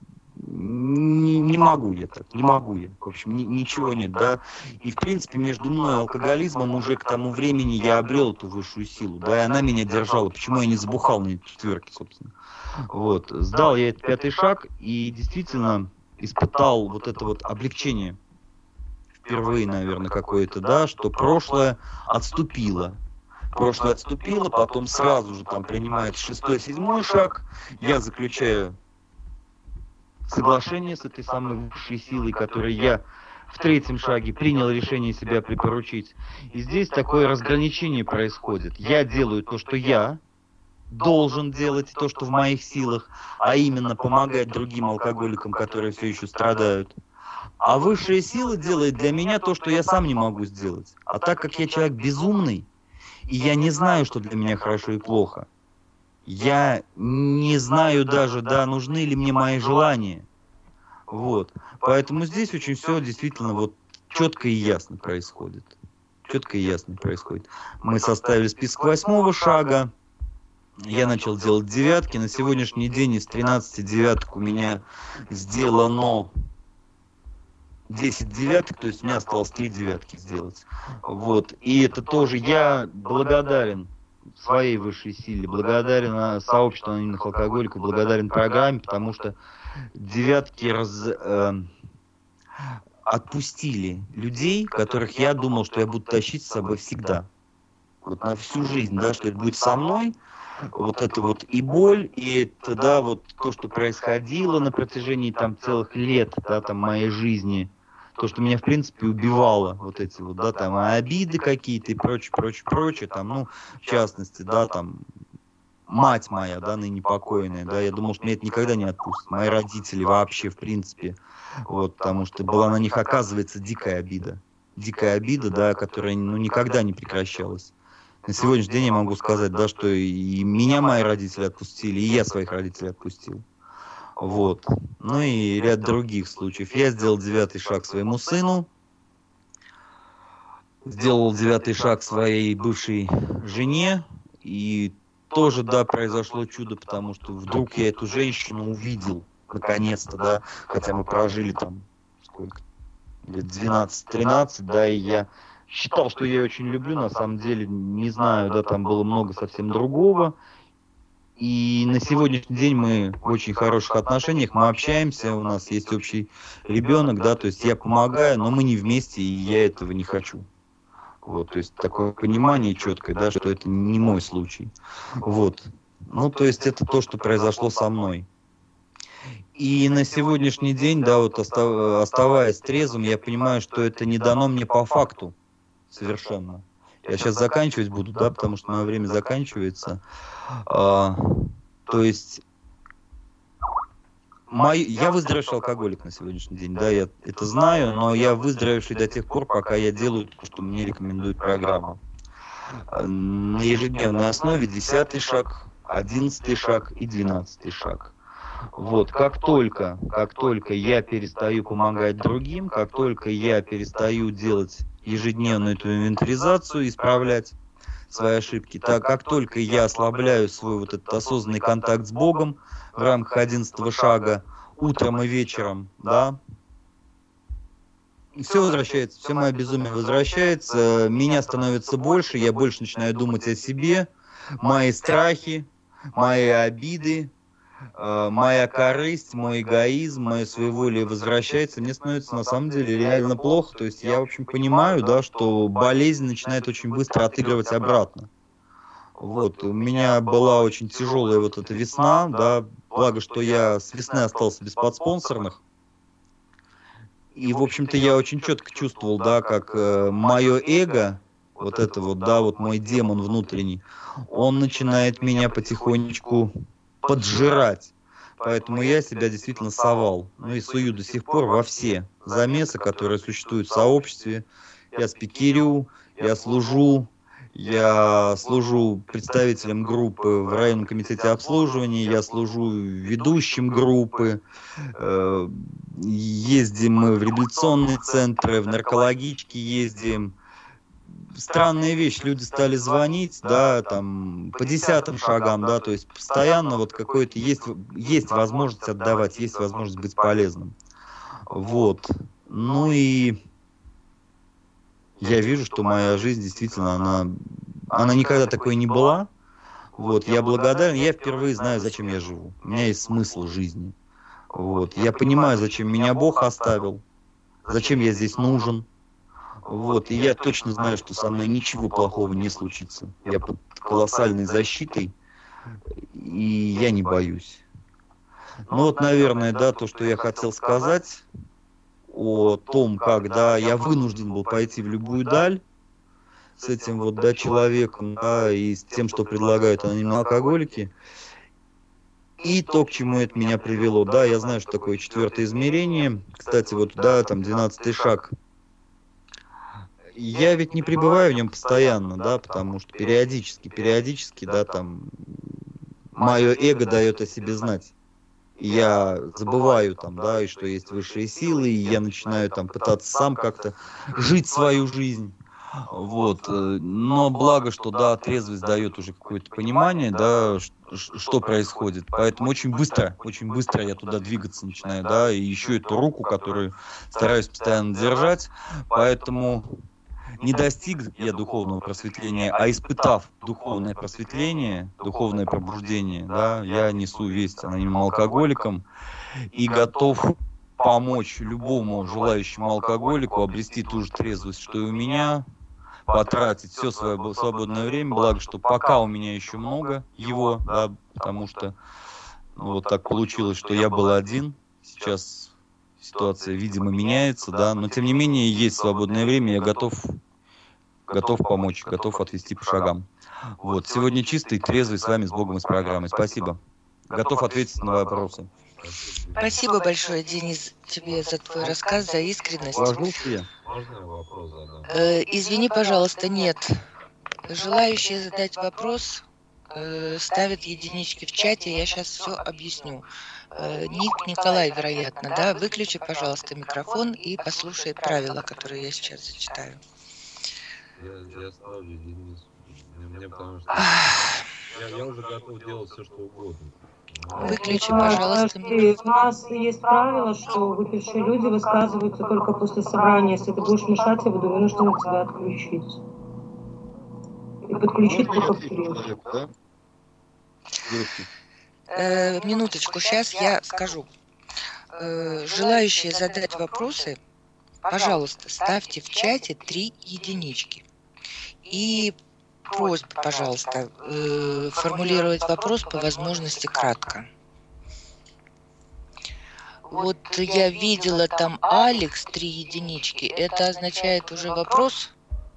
не могу я так, не могу я, в общем, ничего нет, да. И, в принципе, между мной и алкоголизмом уже к тому времени я обрел эту высшую силу, да, и она меня держала. Почему я не забухал на эти 4, собственно. Вот, сдал я этот 5-й шаг и действительно испытал вот это вот облегчение. Впервые, наверное, какое-то, да, что прошлое отступило. Прошлое отступило, потом сразу же там принимается 6-й, 7-й шаг. Я заключаю соглашение с этой самой высшей силой, которой я в 3-м шаге принял решение себя припоручить. И здесь такое разграничение происходит. Я делаю то, что я должен делать, то, что в моих силах, а именно помогать другим алкоголикам, которые все еще страдают. А высшая сила делает для меня то, что я сам не могу сделать. А так как я человек безумный, и я не знаю, что для меня хорошо и плохо, я не знаю даже, да, нужны ли мне мои желания. Вот. Поэтому здесь очень все действительно вот четко и ясно происходит. Четко и ясно происходит. Мы составили список 8-го шага. Я начал делать девятки. На сегодняшний день из 13 девяток у меня сделано 10 девяток, то есть у меня осталось 3 девятки сделать. Вот. И это тоже я благодарен своей высшей силе, благодарен сообществу анонимных алкоголиков, благодарен программе, потому что девятки отпустили людей, которых я думал, что я буду тащить с собой всегда. Вот на всю жизнь, да, что это будет со мной. Вот это вот и боль, и это, да, вот то, что происходило на протяжении там целых лет, да, там моей жизни, то, что меня, в принципе, убивало, вот эти вот, да, там, обиды какие-то и прочее, прочее, прочее, там, ну, в частности, да, там, мать моя, да, ныне покойная, да, я думал, что меня это никогда не отпустит, мои родители вообще, в принципе, вот, потому что была на них, оказывается, дикая обида, да, которая, ну, никогда не прекращалась. На сегодняшний день я могу сказать, да, что и меня мои родители отпустили, и я своих родителей отпустил. Вот. Ну и ряд других случаев. Я сделал 9-й шаг своему сыну, сделал 9-й шаг своей бывшей жене, и тоже, да, произошло чудо, потому что вдруг я эту женщину увидел, наконец-то, да, хотя мы прожили там, сколько, лет 12-13, да, и я считал, что я ее очень люблю, на самом деле, не знаю, да, там было много совсем другого. И на сегодняшний день мы в очень хороших отношениях, мы общаемся, у нас есть общий ребенок, да, то есть я помогаю, но мы не вместе, и я этого не хочу. Вот, то есть такое понимание четкое, да, что это не мой случай. Вот. Ну, то есть это то, что произошло со мной. И на сегодняшний день, да, вот оставаясь трезвым, я понимаю, что это не дано мне по факту совершенно. Я сейчас заканчивать буду, да, потому что мое время заканчивается. То есть я выздоровевший алкоголик на сегодняшний день, да, я это знаю, но я выздоровевший до тех пор, пока я делаю то, что мне рекомендует программа. На ежедневной основе 10-й шаг, 11-й шаг и 12-й шаг. Вот, как только я перестаю помогать другим, как только я перестаю делать ежедневную эту инвентаризацию, исправлять свои ошибки, так как только я ослабляю свой вот этот осознанный контакт с Богом в рамках 11-го шага, утром и вечером, да, и все возвращается, все мое безумие возвращается, меня становится больше, я больше начинаю думать о себе, мои страхи, мои обиды, моя корысть, мой эгоизм, мое своеволие возвращается, мне становится на самом деле реально плохо. То есть я, в общем, понимаю, да, что болезнь начинает очень быстро отыгрывать обратно. Вот, у меня была очень тяжелая вот эта весна, да, благо, что я с весны остался без подспонсорных. И, в общем-то, я очень четко чувствовал, да, как мое эго вот это вот, да, вот мой демон внутренний, он начинает меня потихонечку поджирать. Поэтому я себя действительно совал. Ну и сую до сих пор во все замесы, которые существуют в сообществе. Я спикерю, я служу представителем группы в районном комитете обслуживания, я служу ведущим группы, ездим мы в реабилитационные центры, в наркологички ездим. Странная вещь, люди стали звонить, да, там, по 10 шагам, да, то есть постоянно вот какой-то есть возможность отдавать, есть возможность быть полезным. Вот. Ну и я вижу, что моя жизнь действительно, она никогда такой не была. Вот, я благодарен, я впервые знаю, зачем я живу. У меня есть смысл жизни. Вот, я понимаю, зачем меня Бог оставил, зачем я здесь нужен. Вот, и я точно знаю, что со мной ничего плохого не случится. Я под колоссальной защитой, и я не боюсь. Ну вот, наверное, да, то, что я хотел сказать о том, как, да, я вынужден был пойти в любую даль с этим вот, да, человеком, да, и с тем, что предлагают анонимные алкоголики. И то, к чему это меня привело, да, я знаю, что такое 4-е измерение. Кстати, вот, да, там 12-й шаг. Я ведь не пребываю в нем постоянно, да, потому что периодически, да, там, мое эго дает о себе знать. И я забываю там, да, и что есть высшие силы, и я начинаю там пытаться сам как-то жить свою жизнь. Вот. Но благо, что, да, трезвость дает уже какое-то понимание, да, что происходит. Поэтому очень быстро я туда двигаться начинаю, да, и ищу эту руку, которую стараюсь постоянно держать. Поэтому не достиг я духовного просветления, а испытав духовное просветление, духовное пробуждение, да, я несу весть анонимным алкоголикам и готов помочь любому желающему алкоголику обрести ту же трезвость, что и у меня, потратить все свое свободное время, благо, что пока у меня еще много его, да, потому что ну, вот так получилось, что я был один, сейчас ситуация, видимо, меняется, да, но тем не менее есть свободное время, я готов помочь, готов отвести по шагам. Вот, сегодня чистый, трезвый, с вами, с Богом и с программой. Спасибо. Готов ответить на вопросы. Спасибо большое, Денис, тебе за твой рассказ, за искренность. Можно вопрос задам? Извини, пожалуйста, нет. Желающие задать вопрос ставят единички в чате, я сейчас все объясню. Ник Николай, вероятно, да? Выключи, пожалуйста, микрофон и послушай правила, которые я сейчас зачитаю. Я ставлю единицу. Мне потому что я уже готов делать все, что угодно. Выключи, пожалуйста, микрофон. У нас есть правило, что выпившие люди высказываются только после собрания. Если ты будешь мешать, я буду вынуждена тебя отключить. И подключить только вперед. Минуточку, сейчас я скажу. Желающие задать вопросы, пожалуйста, ставьте в чате 3 единички. И просьба, пожалуйста, формулировать вопрос по возможности кратко. Вот я видела там Алекс 3 единички. Это означает уже вопрос?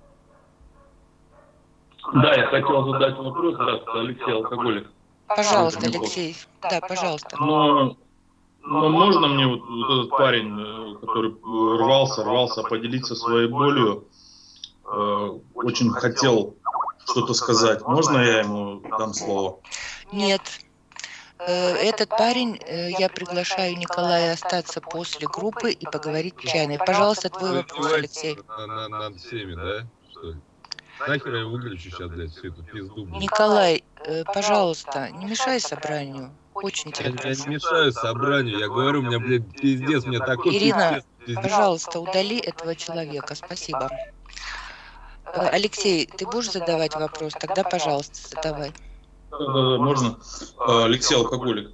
Да, я хотел задать вопрос, здравствуйте, Алексей Алкоголик. Пожалуйста, Алексей. Да, пожалуйста. Но можно мне вот этот парень, который рвался поделиться своей болью, очень хотел что-то сказать. Можно я ему дам слово? Нет. Этот парень, я приглашаю Николая остаться после группы и поговорить в чайной. Пожалуйста, твой вопрос, Алексей. Над всеми, да? Что ли? Нахер я выключу сейчас, блядь, всю эту пизду. Николай, пожалуйста, не мешай собранию. Очень тебя Я прошу. не мешаю собранию, я говорю, у меня, блядь, пиздец, мне такой Ирина, пиздец. пожалуйста, удали этого человека. Спасибо. Алексей, ты будешь задавать вопрос? Тогда, пожалуйста, задавай. Можно? Алексей Алкоголик.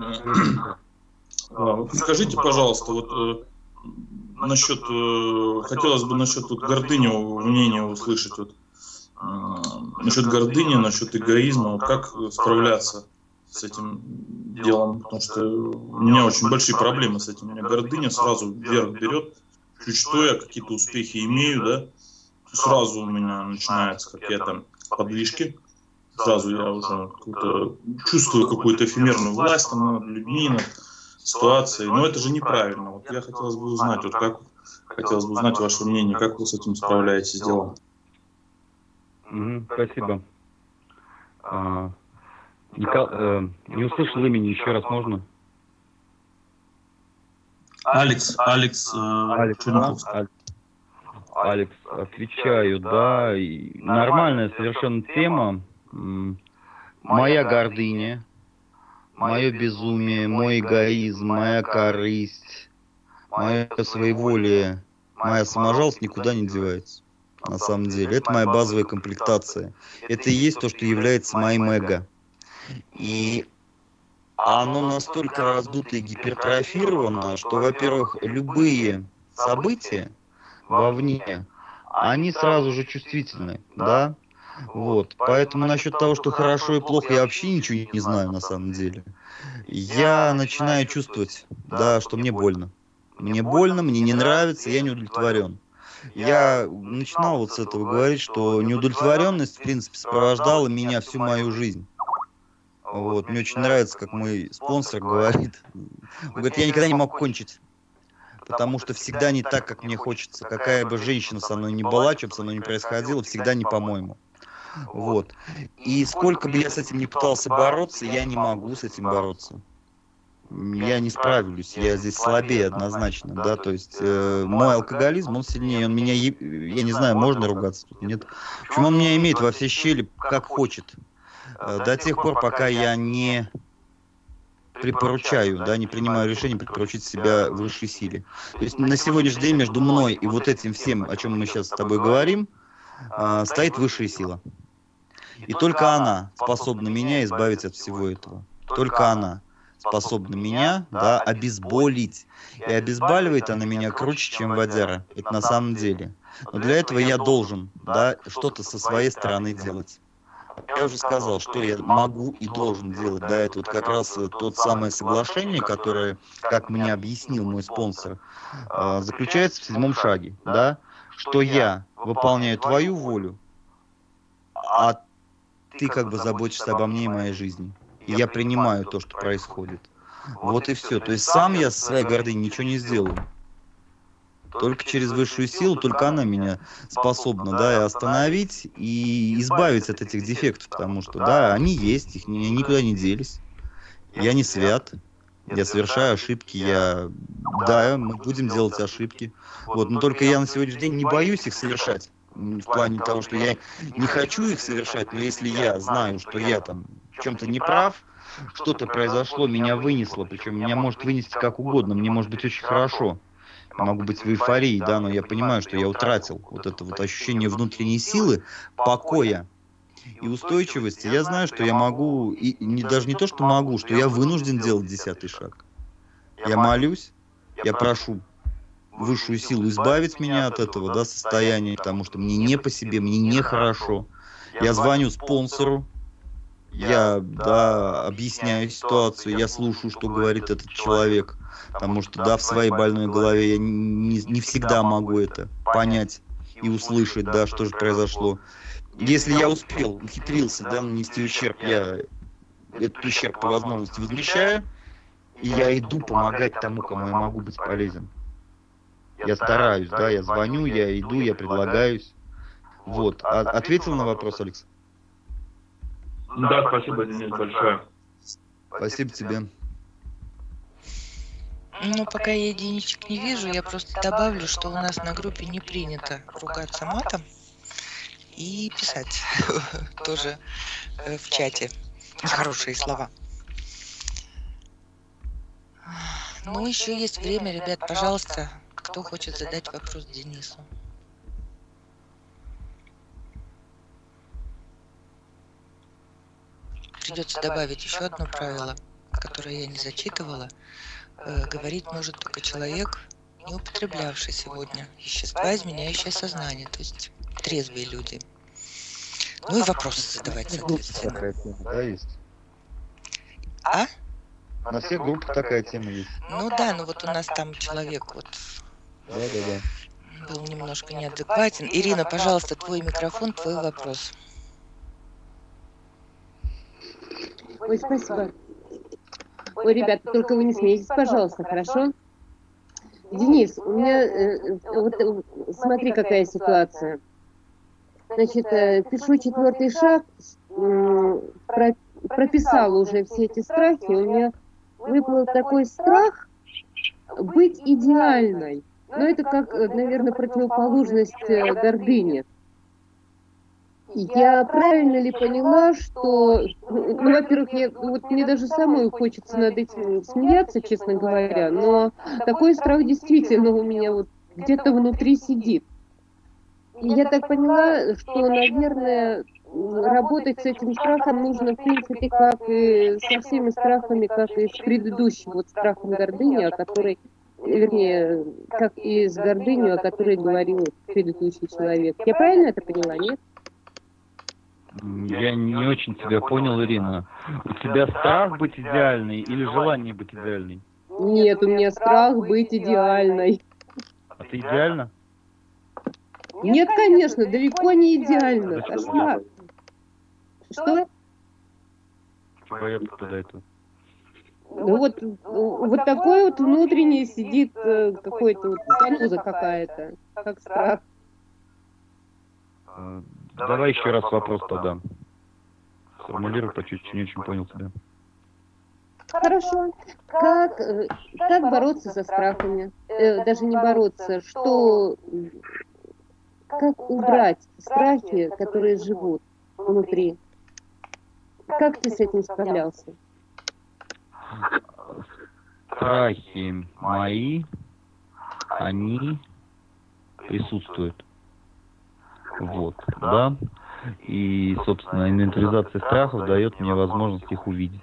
Скажите, пожалуйста, вот насчет, хотелось бы насчет тут гордыни мнения услышать, вот, насчет гордыни, насчет эгоизма, вот как справляться с этим делом, потому что у меня очень большие проблемы с этим, у меня гордыня сразу вверх берет, чуть что я какие-то успехи имею, да, сразу у меня начинается какие-то подвижки. Сразу я уже чувствую какую-то эфемерную власть там, над людьми, над ситуацией. Но это же неправильно. Вот я хотелось бы узнать, хотелось бы узнать ваше мнение, как вы с этим справляетесь с делом. Спасибо. Не услышал имени, еще раз можно? Алекс Черниковский. Алекс, отвечаю, да. И нормальная совершенно тема. Моя гордыня, мое безумие, мой эгоизм, моя корысть, мое своеволие, моя саможалость никуда не девается. На самом деле. Это моя базовая комплектация. Это и есть то, что является моим эго. И оно настолько раздуто и гипертрофировано, что, во-первых, любые события вовне, они сразу же чувствительны, да? Вот. Поэтому насчет того, что хорошо и плохо, я вообще ничего не знаю на самом деле. Я начинаю чувствовать, да, что мне больно. Мне больно, мне не нравится, я не удовлетворен. Я начинал вот с этого говорить, что неудовлетворенность, в принципе, сопровождала меня всю мою жизнь. Вот. Мне очень нравится, как мой спонсор говорит. Он говорит, я никогда не мог кончить, потому что всегда не так, как мне хочется. Какая бы женщина со мной ни была, чем со мной ни происходило, всегда не по-моему. Вот. И сколько бы я с этим ни пытался бороться, я не могу с этим бороться. Я не справлюсь, я здесь слабее однозначно, да, то есть мой алкоголизм, он сильнее, он меня, я не знаю, можно ругаться тут, нет. В общем, он меня имеет во все щели, как хочет, до тех пор, пока я не припоручаю, да, не принимаю решение припоручить себя высшей силе. То есть на сегодняшний день между мной и вот этим всем, о чем мы сейчас с тобой говорим, стоит высшая сила. И только она способна меня избавить от всего этого. Только она способна меня, да, обезболить. И обезболивает она меня круче, чем водяра. Это на самом деле. Но для этого я должен, да, что-то со своей стороны делать. Я уже сказал, что я могу и должен делать. Да, это вот как раз тот самое соглашение, которое, как мне объяснил мой спонсор, заключается в 7-м шаге, да, что я выполняю твою волю, а ты как бы заботишься обо мне и моей жизни. И я принимаю то, что происходит. Вот и все. То есть сам я со своей гордыней ничего не сделаю. Только через высшую силу, только она меня способна, да, и остановить, и избавить от этих дефектов, потому что, да, они есть, их никуда не делись. Я не свят, я совершаю ошибки, да, мы будем делать ошибки. Вот, но только я на сегодняшний день не боюсь их совершать. В плане того, что я не хочу их совершать, но если я знаю, что я там в чем-то не прав, что-то произошло, меня вынесло, причем меня может вынести как угодно, мне может быть очень хорошо, могу быть в эйфории, да, но я понимаю, что я утратил вот это вот ощущение внутренней силы, покоя и устойчивости. Я знаю, что я могу, и даже не то, что могу, что я вынужден делать 10-й шаг. Я молюсь, я прошу высшую силу избавить меня от этого, да, состояния, потому что мне не по себе, мне нехорошо. Я звоню спонсору, я, да, объясняю ситуацию, я слушаю, что говорит этот человек, потому что, да, в своей больной голове я не всегда могу это понять и услышать, да, что же произошло. Если я успел, ухитрился, да, нанести ущерб, я этот ущерб по возможности возмещаю, и я иду помогать тому, кому я могу быть полезен. Я стараюсь, да, я звоню, я иду, я предлагаюсь. Вот. Ответил на вопрос, Алекс? Да, спасибо, Денис, большое. Спасибо тебе. Ну, пока я единичек не вижу, я просто добавлю, что у нас на группе не принято ругаться матом и писать тоже в чате хорошие слова. Ну, еще есть время, ребят, пожалуйста, кто хочет задать вопрос Денису. Придется добавить еще одно правило, которое я не зачитывала. Говорить может только человек, не употреблявший сегодня вещества, изменяющие сознание, то есть трезвые люди. Ну и вопросы задавать, соответственно. Такая тема, да, есть? А? На всех группах такая тема есть. Ну да, ну вот у нас там человек вот. Да. был немножко неадекватен. Ирина, пожалуйста, твой микрофон, твой вопрос. Ой, спасибо. Ой, ребят, только вы не смейтесь, пожалуйста, хорошо? Денис, у меня, смотри, какая ситуация. Значит, пишу 4-й шаг, прописала уже все эти страхи, у меня выплыл такой страх быть идеальной. Но это как, наверное, противоположность гордыни. Я правильно ли поняла, что, ну, во-первых, мне даже самой хочется над этим смеяться, честно говоря, но такой страх действительно у меня вот где-то внутри сидит. И я так поняла, что, наверное, работать с этим страхом нужно, в принципе, как и со всеми страхами, как и с предыдущим вот страхом гордыни, о которой, вернее, как и с гордыней, о которой говорил предыдущий человек. Я правильно это поняла, нет? Я не очень тебя понял, Ирина. У тебя страх быть идеальной или желание быть идеальной? Нет, у меня страх быть идеальной. А ты идеальна? Нет, конечно, далеко не идеально. Кошмар. Что? Боятся тогда этого. Ну вот такой вот внутренний сидит какой-то вот заноза какая-то, как страх. Давай еще раз вопрос тогда. Сформулируй по чуть-чуть, не очень понял тебя. Хорошо. Как бороться со страхами? Даже не бороться, как убрать страхи, которые живут внутри? Как ты с этим справлялся? Страхи мои, они присутствуют. Вот, да. И, собственно, инвентаризация страхов дает мне возможность их увидеть.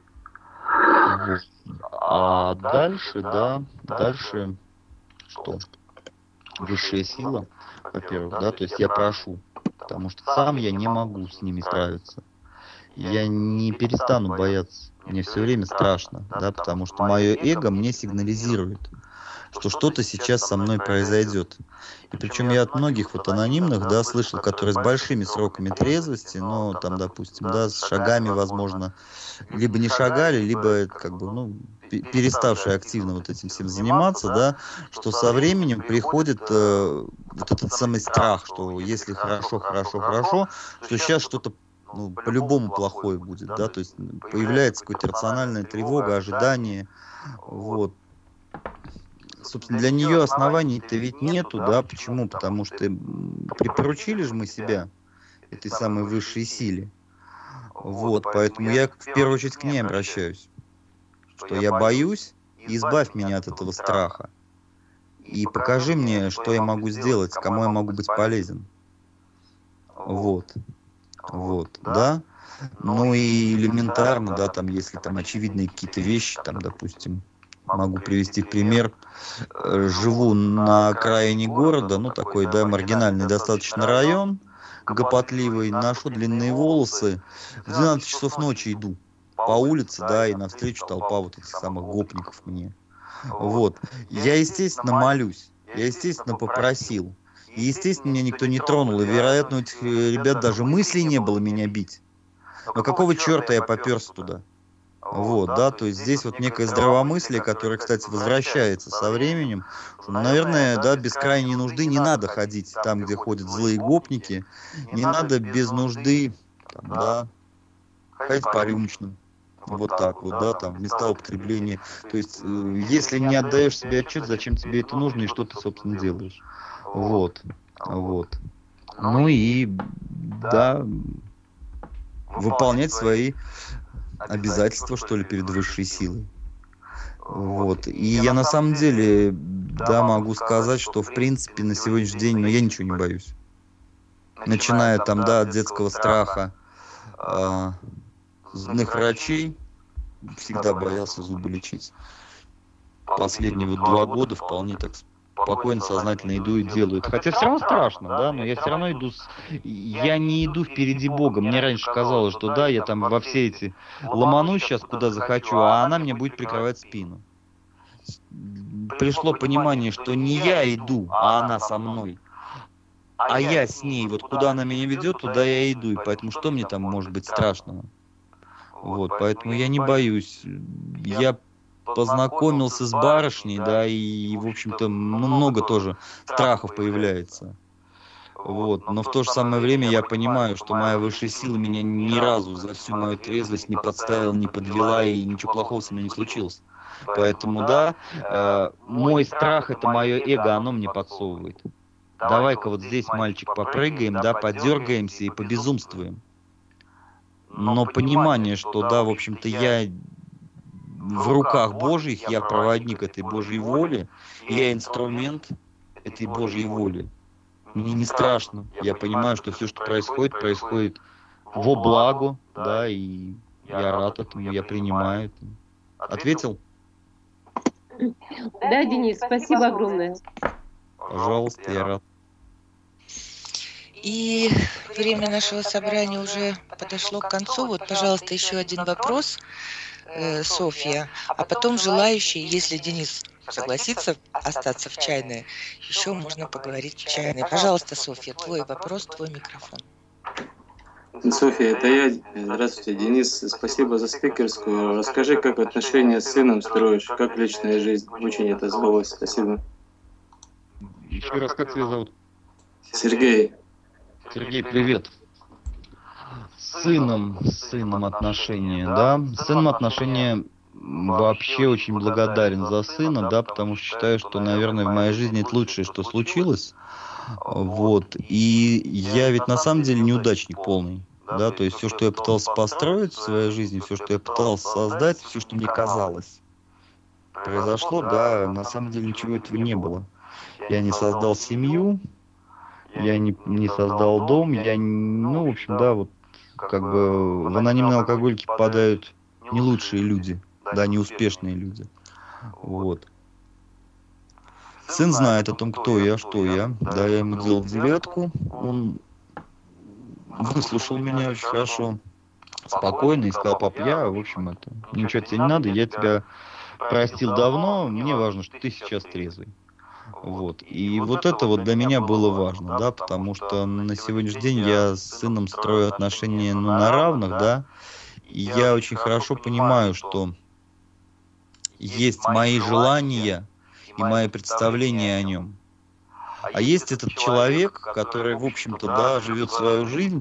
Вот. А дальше, да, дальше что? Высшая сила, во-первых, да, то есть я прошу, потому что сам я не могу с ними справиться. Я не перестану бояться, мне все время страшно, да, потому что мое эго мне сигнализирует, что что-то сейчас со мной произойдет. И причем я от многих вот анонимных, да, слышал, которые с большими сроками трезвости, но там, допустим, да, с шагами, возможно, либо не шагали, либо как бы, ну, переставшие активно вот этим всем заниматься, да, что со временем приходит вот этот самый страх, что если хорошо, что сейчас что-то, ну, по-любому плохое будет, да, то есть появляется какая-то рациональная тревога, ожидание, вот. Собственно, для нее оснований-то ведь нету, да, почему? Потому что припоручили же мы себя этой самой высшей силе, вот, поэтому я в первую очередь к ней обращаюсь, что я боюсь, и избавь меня от этого страха, и покажи мне, что я могу сделать, кому я могу быть полезен, вот, да, ну и элементарно, да, там, если там очевидные какие-то вещи, там, допустим, могу привести в пример. Живу на окраине города, ну такой, да, маргинальный достаточно район, гопотливый, ношу длинные волосы, в 12 часов ночи иду по улице, да, и навстречу толпа вот этих самых гопников мне. Вот. Я, естественно, молюсь, я, естественно, попросил. И, естественно, меня никто не тронул, и, вероятно, у этих ребят даже мыслей не было меня бить. Но какого черта я поперся туда? Вот, да, то есть здесь вот некое здравомыслие, которое, кстати, возвращается со временем, что, наверное, да, без крайней нужды не надо ходить там, где ходят злые гопники, не надо без нужды, там, да, ходить по рюмочным, вот так вот, да, там, места употребления, то есть, если не отдаешь себе отчет, зачем тебе это нужно и что ты, собственно, делаешь, вот, ну и, да, выполнять свои обязательства, что ли, перед высшей силой. Вот. И я на самом деле, да, могу сказать, что в принципе на сегодняшний день, я ничего не боюсь. Начиная там, да, от детского страха зубных врачей, всегда боялся зубы лечить. Последние вот 2 года вполне так спокойно, сознательно иду и делаю. Хотя все равно страшно, да, но я все равно иду, я не иду впереди Бога. Мне раньше казалось, что да, я там во все эти ломанусь сейчас куда захочу, а она мне будет прикрывать спину. пришло понимание, что не я иду, а она со мной. А я с ней, вот куда она меня ведет, туда я иду, и поэтому что мне там может быть страшного? Вот, поэтому я не боюсь. Я познакомился с барышней, да, и, в общем-то, много тоже страхов появляется. Вот, но в то же самое время я понимаю, что моя высшая сила меня ни разу за всю мою трезвость не подставила, не подвела, и ничего плохого со мной не случилось. Поэтому, да, мой страх — это мое эго, оно мне подсовывает. Давай-ка вот здесь, мальчик, попрыгаем, да, подергаемся и побезумствуем. Но понимание, что, да, в общем-то, я в руках Божьих, я проводник этой Божьей воли, я инструмент этой Божьей воли. Мне не страшно. Я понимаю, что все, что происходит, происходит во благо, да, и я рад этому, я принимаю это. Ответил? Да, Денис, спасибо огромное. Пожалуйста, я рад. И время нашего собрания уже подошло к концу. Вот, пожалуйста, еще один вопрос, Софья. А потом желающие, если Денис согласится остаться в чайной, еще можно поговорить в чайной. Пожалуйста, Софья, твой вопрос, твой микрофон. Софья, это я. Здравствуйте, Денис. Спасибо за спикерскую. Расскажи, как отношения с сыном строишь, как личная жизнь. Очень это сбылось. Спасибо. Еще раз, как тебя зовут? Сергей. Сергей, привет. С сыном отношения, да? С сыном отношения вообще очень благодарен за сына, да, потому что считаю, что, наверное, в моей жизни это лучшее, что случилось. Вот. И я ведь на самом деле неудачник полный. Да, то есть все, что я пытался построить в своей жизни, все, что я пытался создать, все, что мне казалось, произошло, да, на самом деле ничего этого не было. Я не создал семью, я не создал дом, ну, в общем, да, вот, как бы в анонимные алкоголики попадают не лучшие люди, да, не успешные люди. Вот. Сын знает о том, кто я, что я. Да, я ему делал 9, он выслушал меня очень хорошо, спокойно, и сказал: пап, я, в общем, это, ничего тебе не надо, я тебя простил давно, мне важно, что ты сейчас трезвый. Вот. И вот это вот для меня было важно, да, потому что на сегодняшний день я с сыном строю отношения, ну, на равных, да, и я очень хорошо понимаю, что есть мои желания и мои представления о нем. А есть этот человек, который, в общем-то, да, живет свою жизнь,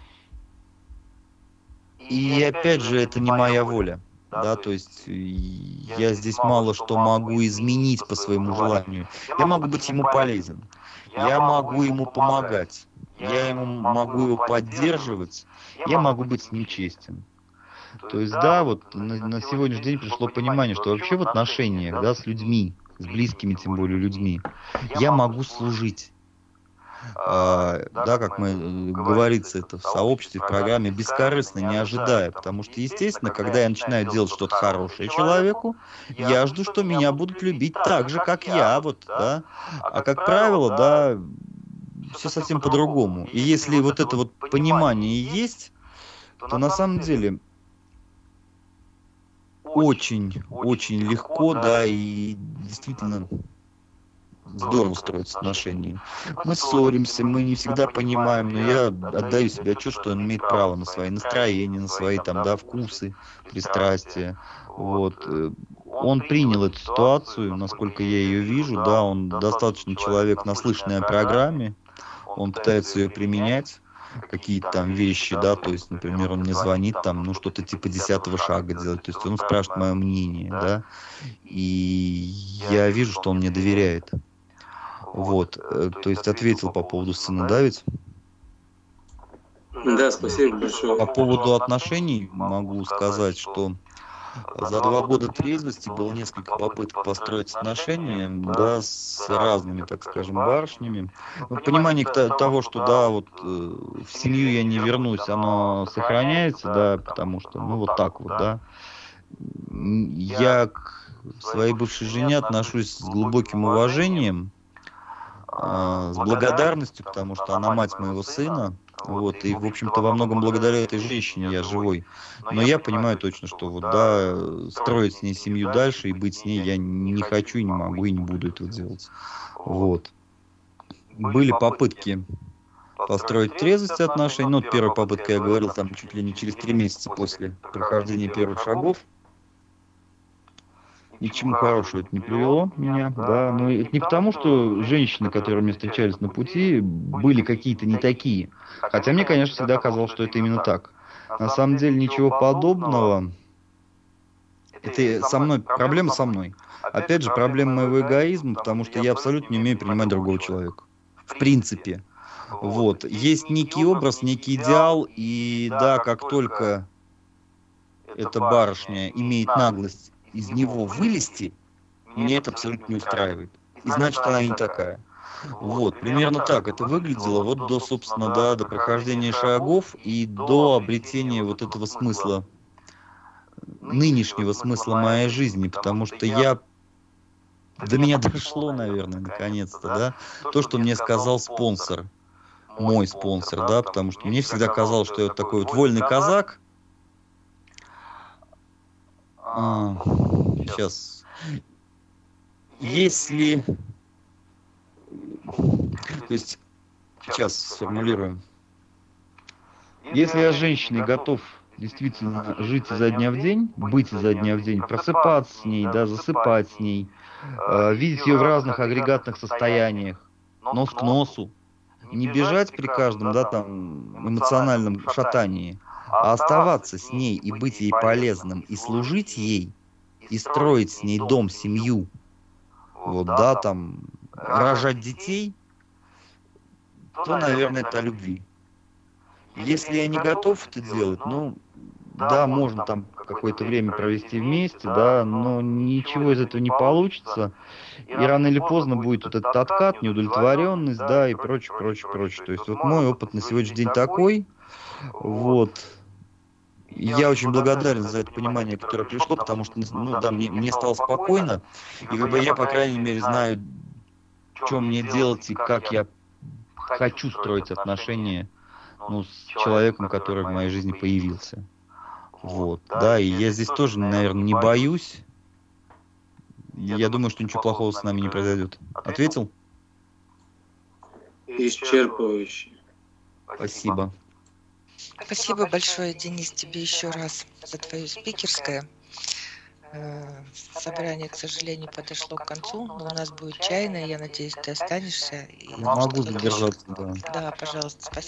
и опять же, это не моя воля. Да, то есть я здесь мало что могу изменить по своему желанию. Я могу быть ему полезен, я могу ему помогать, я могу его поддерживать, я могу быть с ним честен. То есть, да, вот на сегодняшний день пришло понимание, что вообще в отношениях, да, с людьми, с близкими тем более людьми, я могу служить. Да, как говорится это в сообществе, в программе, бескорыстно, не ожидая, потому что, естественно, когда я начинаю делать что-то хорошее человеку, я жду, что меня будут любить так же, как я, вот, да, а как правило, да, все совсем по-другому. И если вот это вот понимание есть, то на самом деле очень легко, да, и действительно здорово строятся отношения. Мы ссоримся, мы не всегда понимаем, но я отдаю себе отчет, что он имеет право на свои настроения, на свои там, да, вкусы, пристрастия. Вот. Он принял эту ситуацию, насколько я ее вижу, да, он достаточно человек, наслышанный о программе, он пытается ее применять, какие-то там вещи, да, то есть, например, он мне звонит там, ну, что-то типа 10-го шага делать, то есть он спрашивает мое мнение, да, и я вижу, что он мне доверяет. Вот, то есть ответил по поводу сына, да, ведь? Да, спасибо большое. По поводу отношений могу сказать, что за 2 года трезвости было несколько попыток построить отношения, да, с разными, так скажем, барышнями. Но понимание того, что, да, вот в семью я не вернусь, оно сохраняется, да, потому что, ну, вот так вот, да. Я к своей бывшей жене отношусь с глубоким уважением, с благодарностью, потому что она мать моего сына, Вот, и, в общем-то, во многом благодаря этой женщине я живой. Но я понимаю точно, что вот, да, строить с ней семью дальше и быть с ней я не хочу, и не могу, и не буду этого делать. Вот. Были попытки построить трезвость отношений. Ну, вот первая попытка, я говорил, там чуть ли не через 3 месяца после прохождения первых шагов. Ни к чему хорошему это не привело меня, да, но это не потому, что женщины, которые мне встречались на пути, были какие-то не такие. Хотя мне, конечно, всегда казалось, что это именно так. На самом деле ничего подобного. Это со мной, проблема со мной. Опять же, проблема моего эгоизма, потому что я абсолютно не умею принимать другого человека. В принципе. Вот. Есть некий образ, некий идеал, и да, как только эта барышня имеет наглость из него вылезти, мне это абсолютно не устраивает. И значит, она не такая. Вот, примерно так это выглядело вот до, собственно, да, до прохождения шагов и до обретения вот этого смысла, нынешнего смысла моей жизни, потому что до меня дошло, наверное, наконец-то, да, то, что мне сказал спонсор, мой спонсор, да, потому что мне всегда казалось, что я вот такой вот вольный казак. Сейчас. Если... То есть, сейчас сформулируем. Если я с женщиной готов действительно жить изо дня в день, быть изо дня в день, просыпаться с ней, да, засыпать с ней, видеть ее в разных агрегатных состояниях, нос к носу, не бежать при каждом, да, там, эмоциональном шатании, а оставаться с ней и быть ей полезным, и служить ей, и строить с ней дом, семью, вот, да, там, рожать детей, то, наверное, это о любви. Если я не готов это делать, ну, да, можно там какое-то время провести вместе, да, но ничего из этого не получится, и рано или поздно будет вот этот откат, неудовлетворенность, да, и прочее, прочее, прочее. То есть вот мой опыт на сегодняшний день такой, вот. Я очень благодарен за это понимание, которое пришло, потому что, ну да, мне стало спокойно, и как бы я, по крайней мере, знаю, что мне делать и как я хочу строить отношения, ну, с человеком, который в моей жизни появился. Вот, да, и я здесь тоже, наверное, не боюсь. Я думаю, что ничего плохого с нами не произойдет. Ответил? Исчерпывающе. Спасибо. Спасибо большое, Денис, тебе еще раз за твое спикерское. Собрание, к сожалению, подошло к концу, но у нас будет чайная, я надеюсь, ты останешься. И Я могу задержаться, да. Да, пожалуйста, спасибо.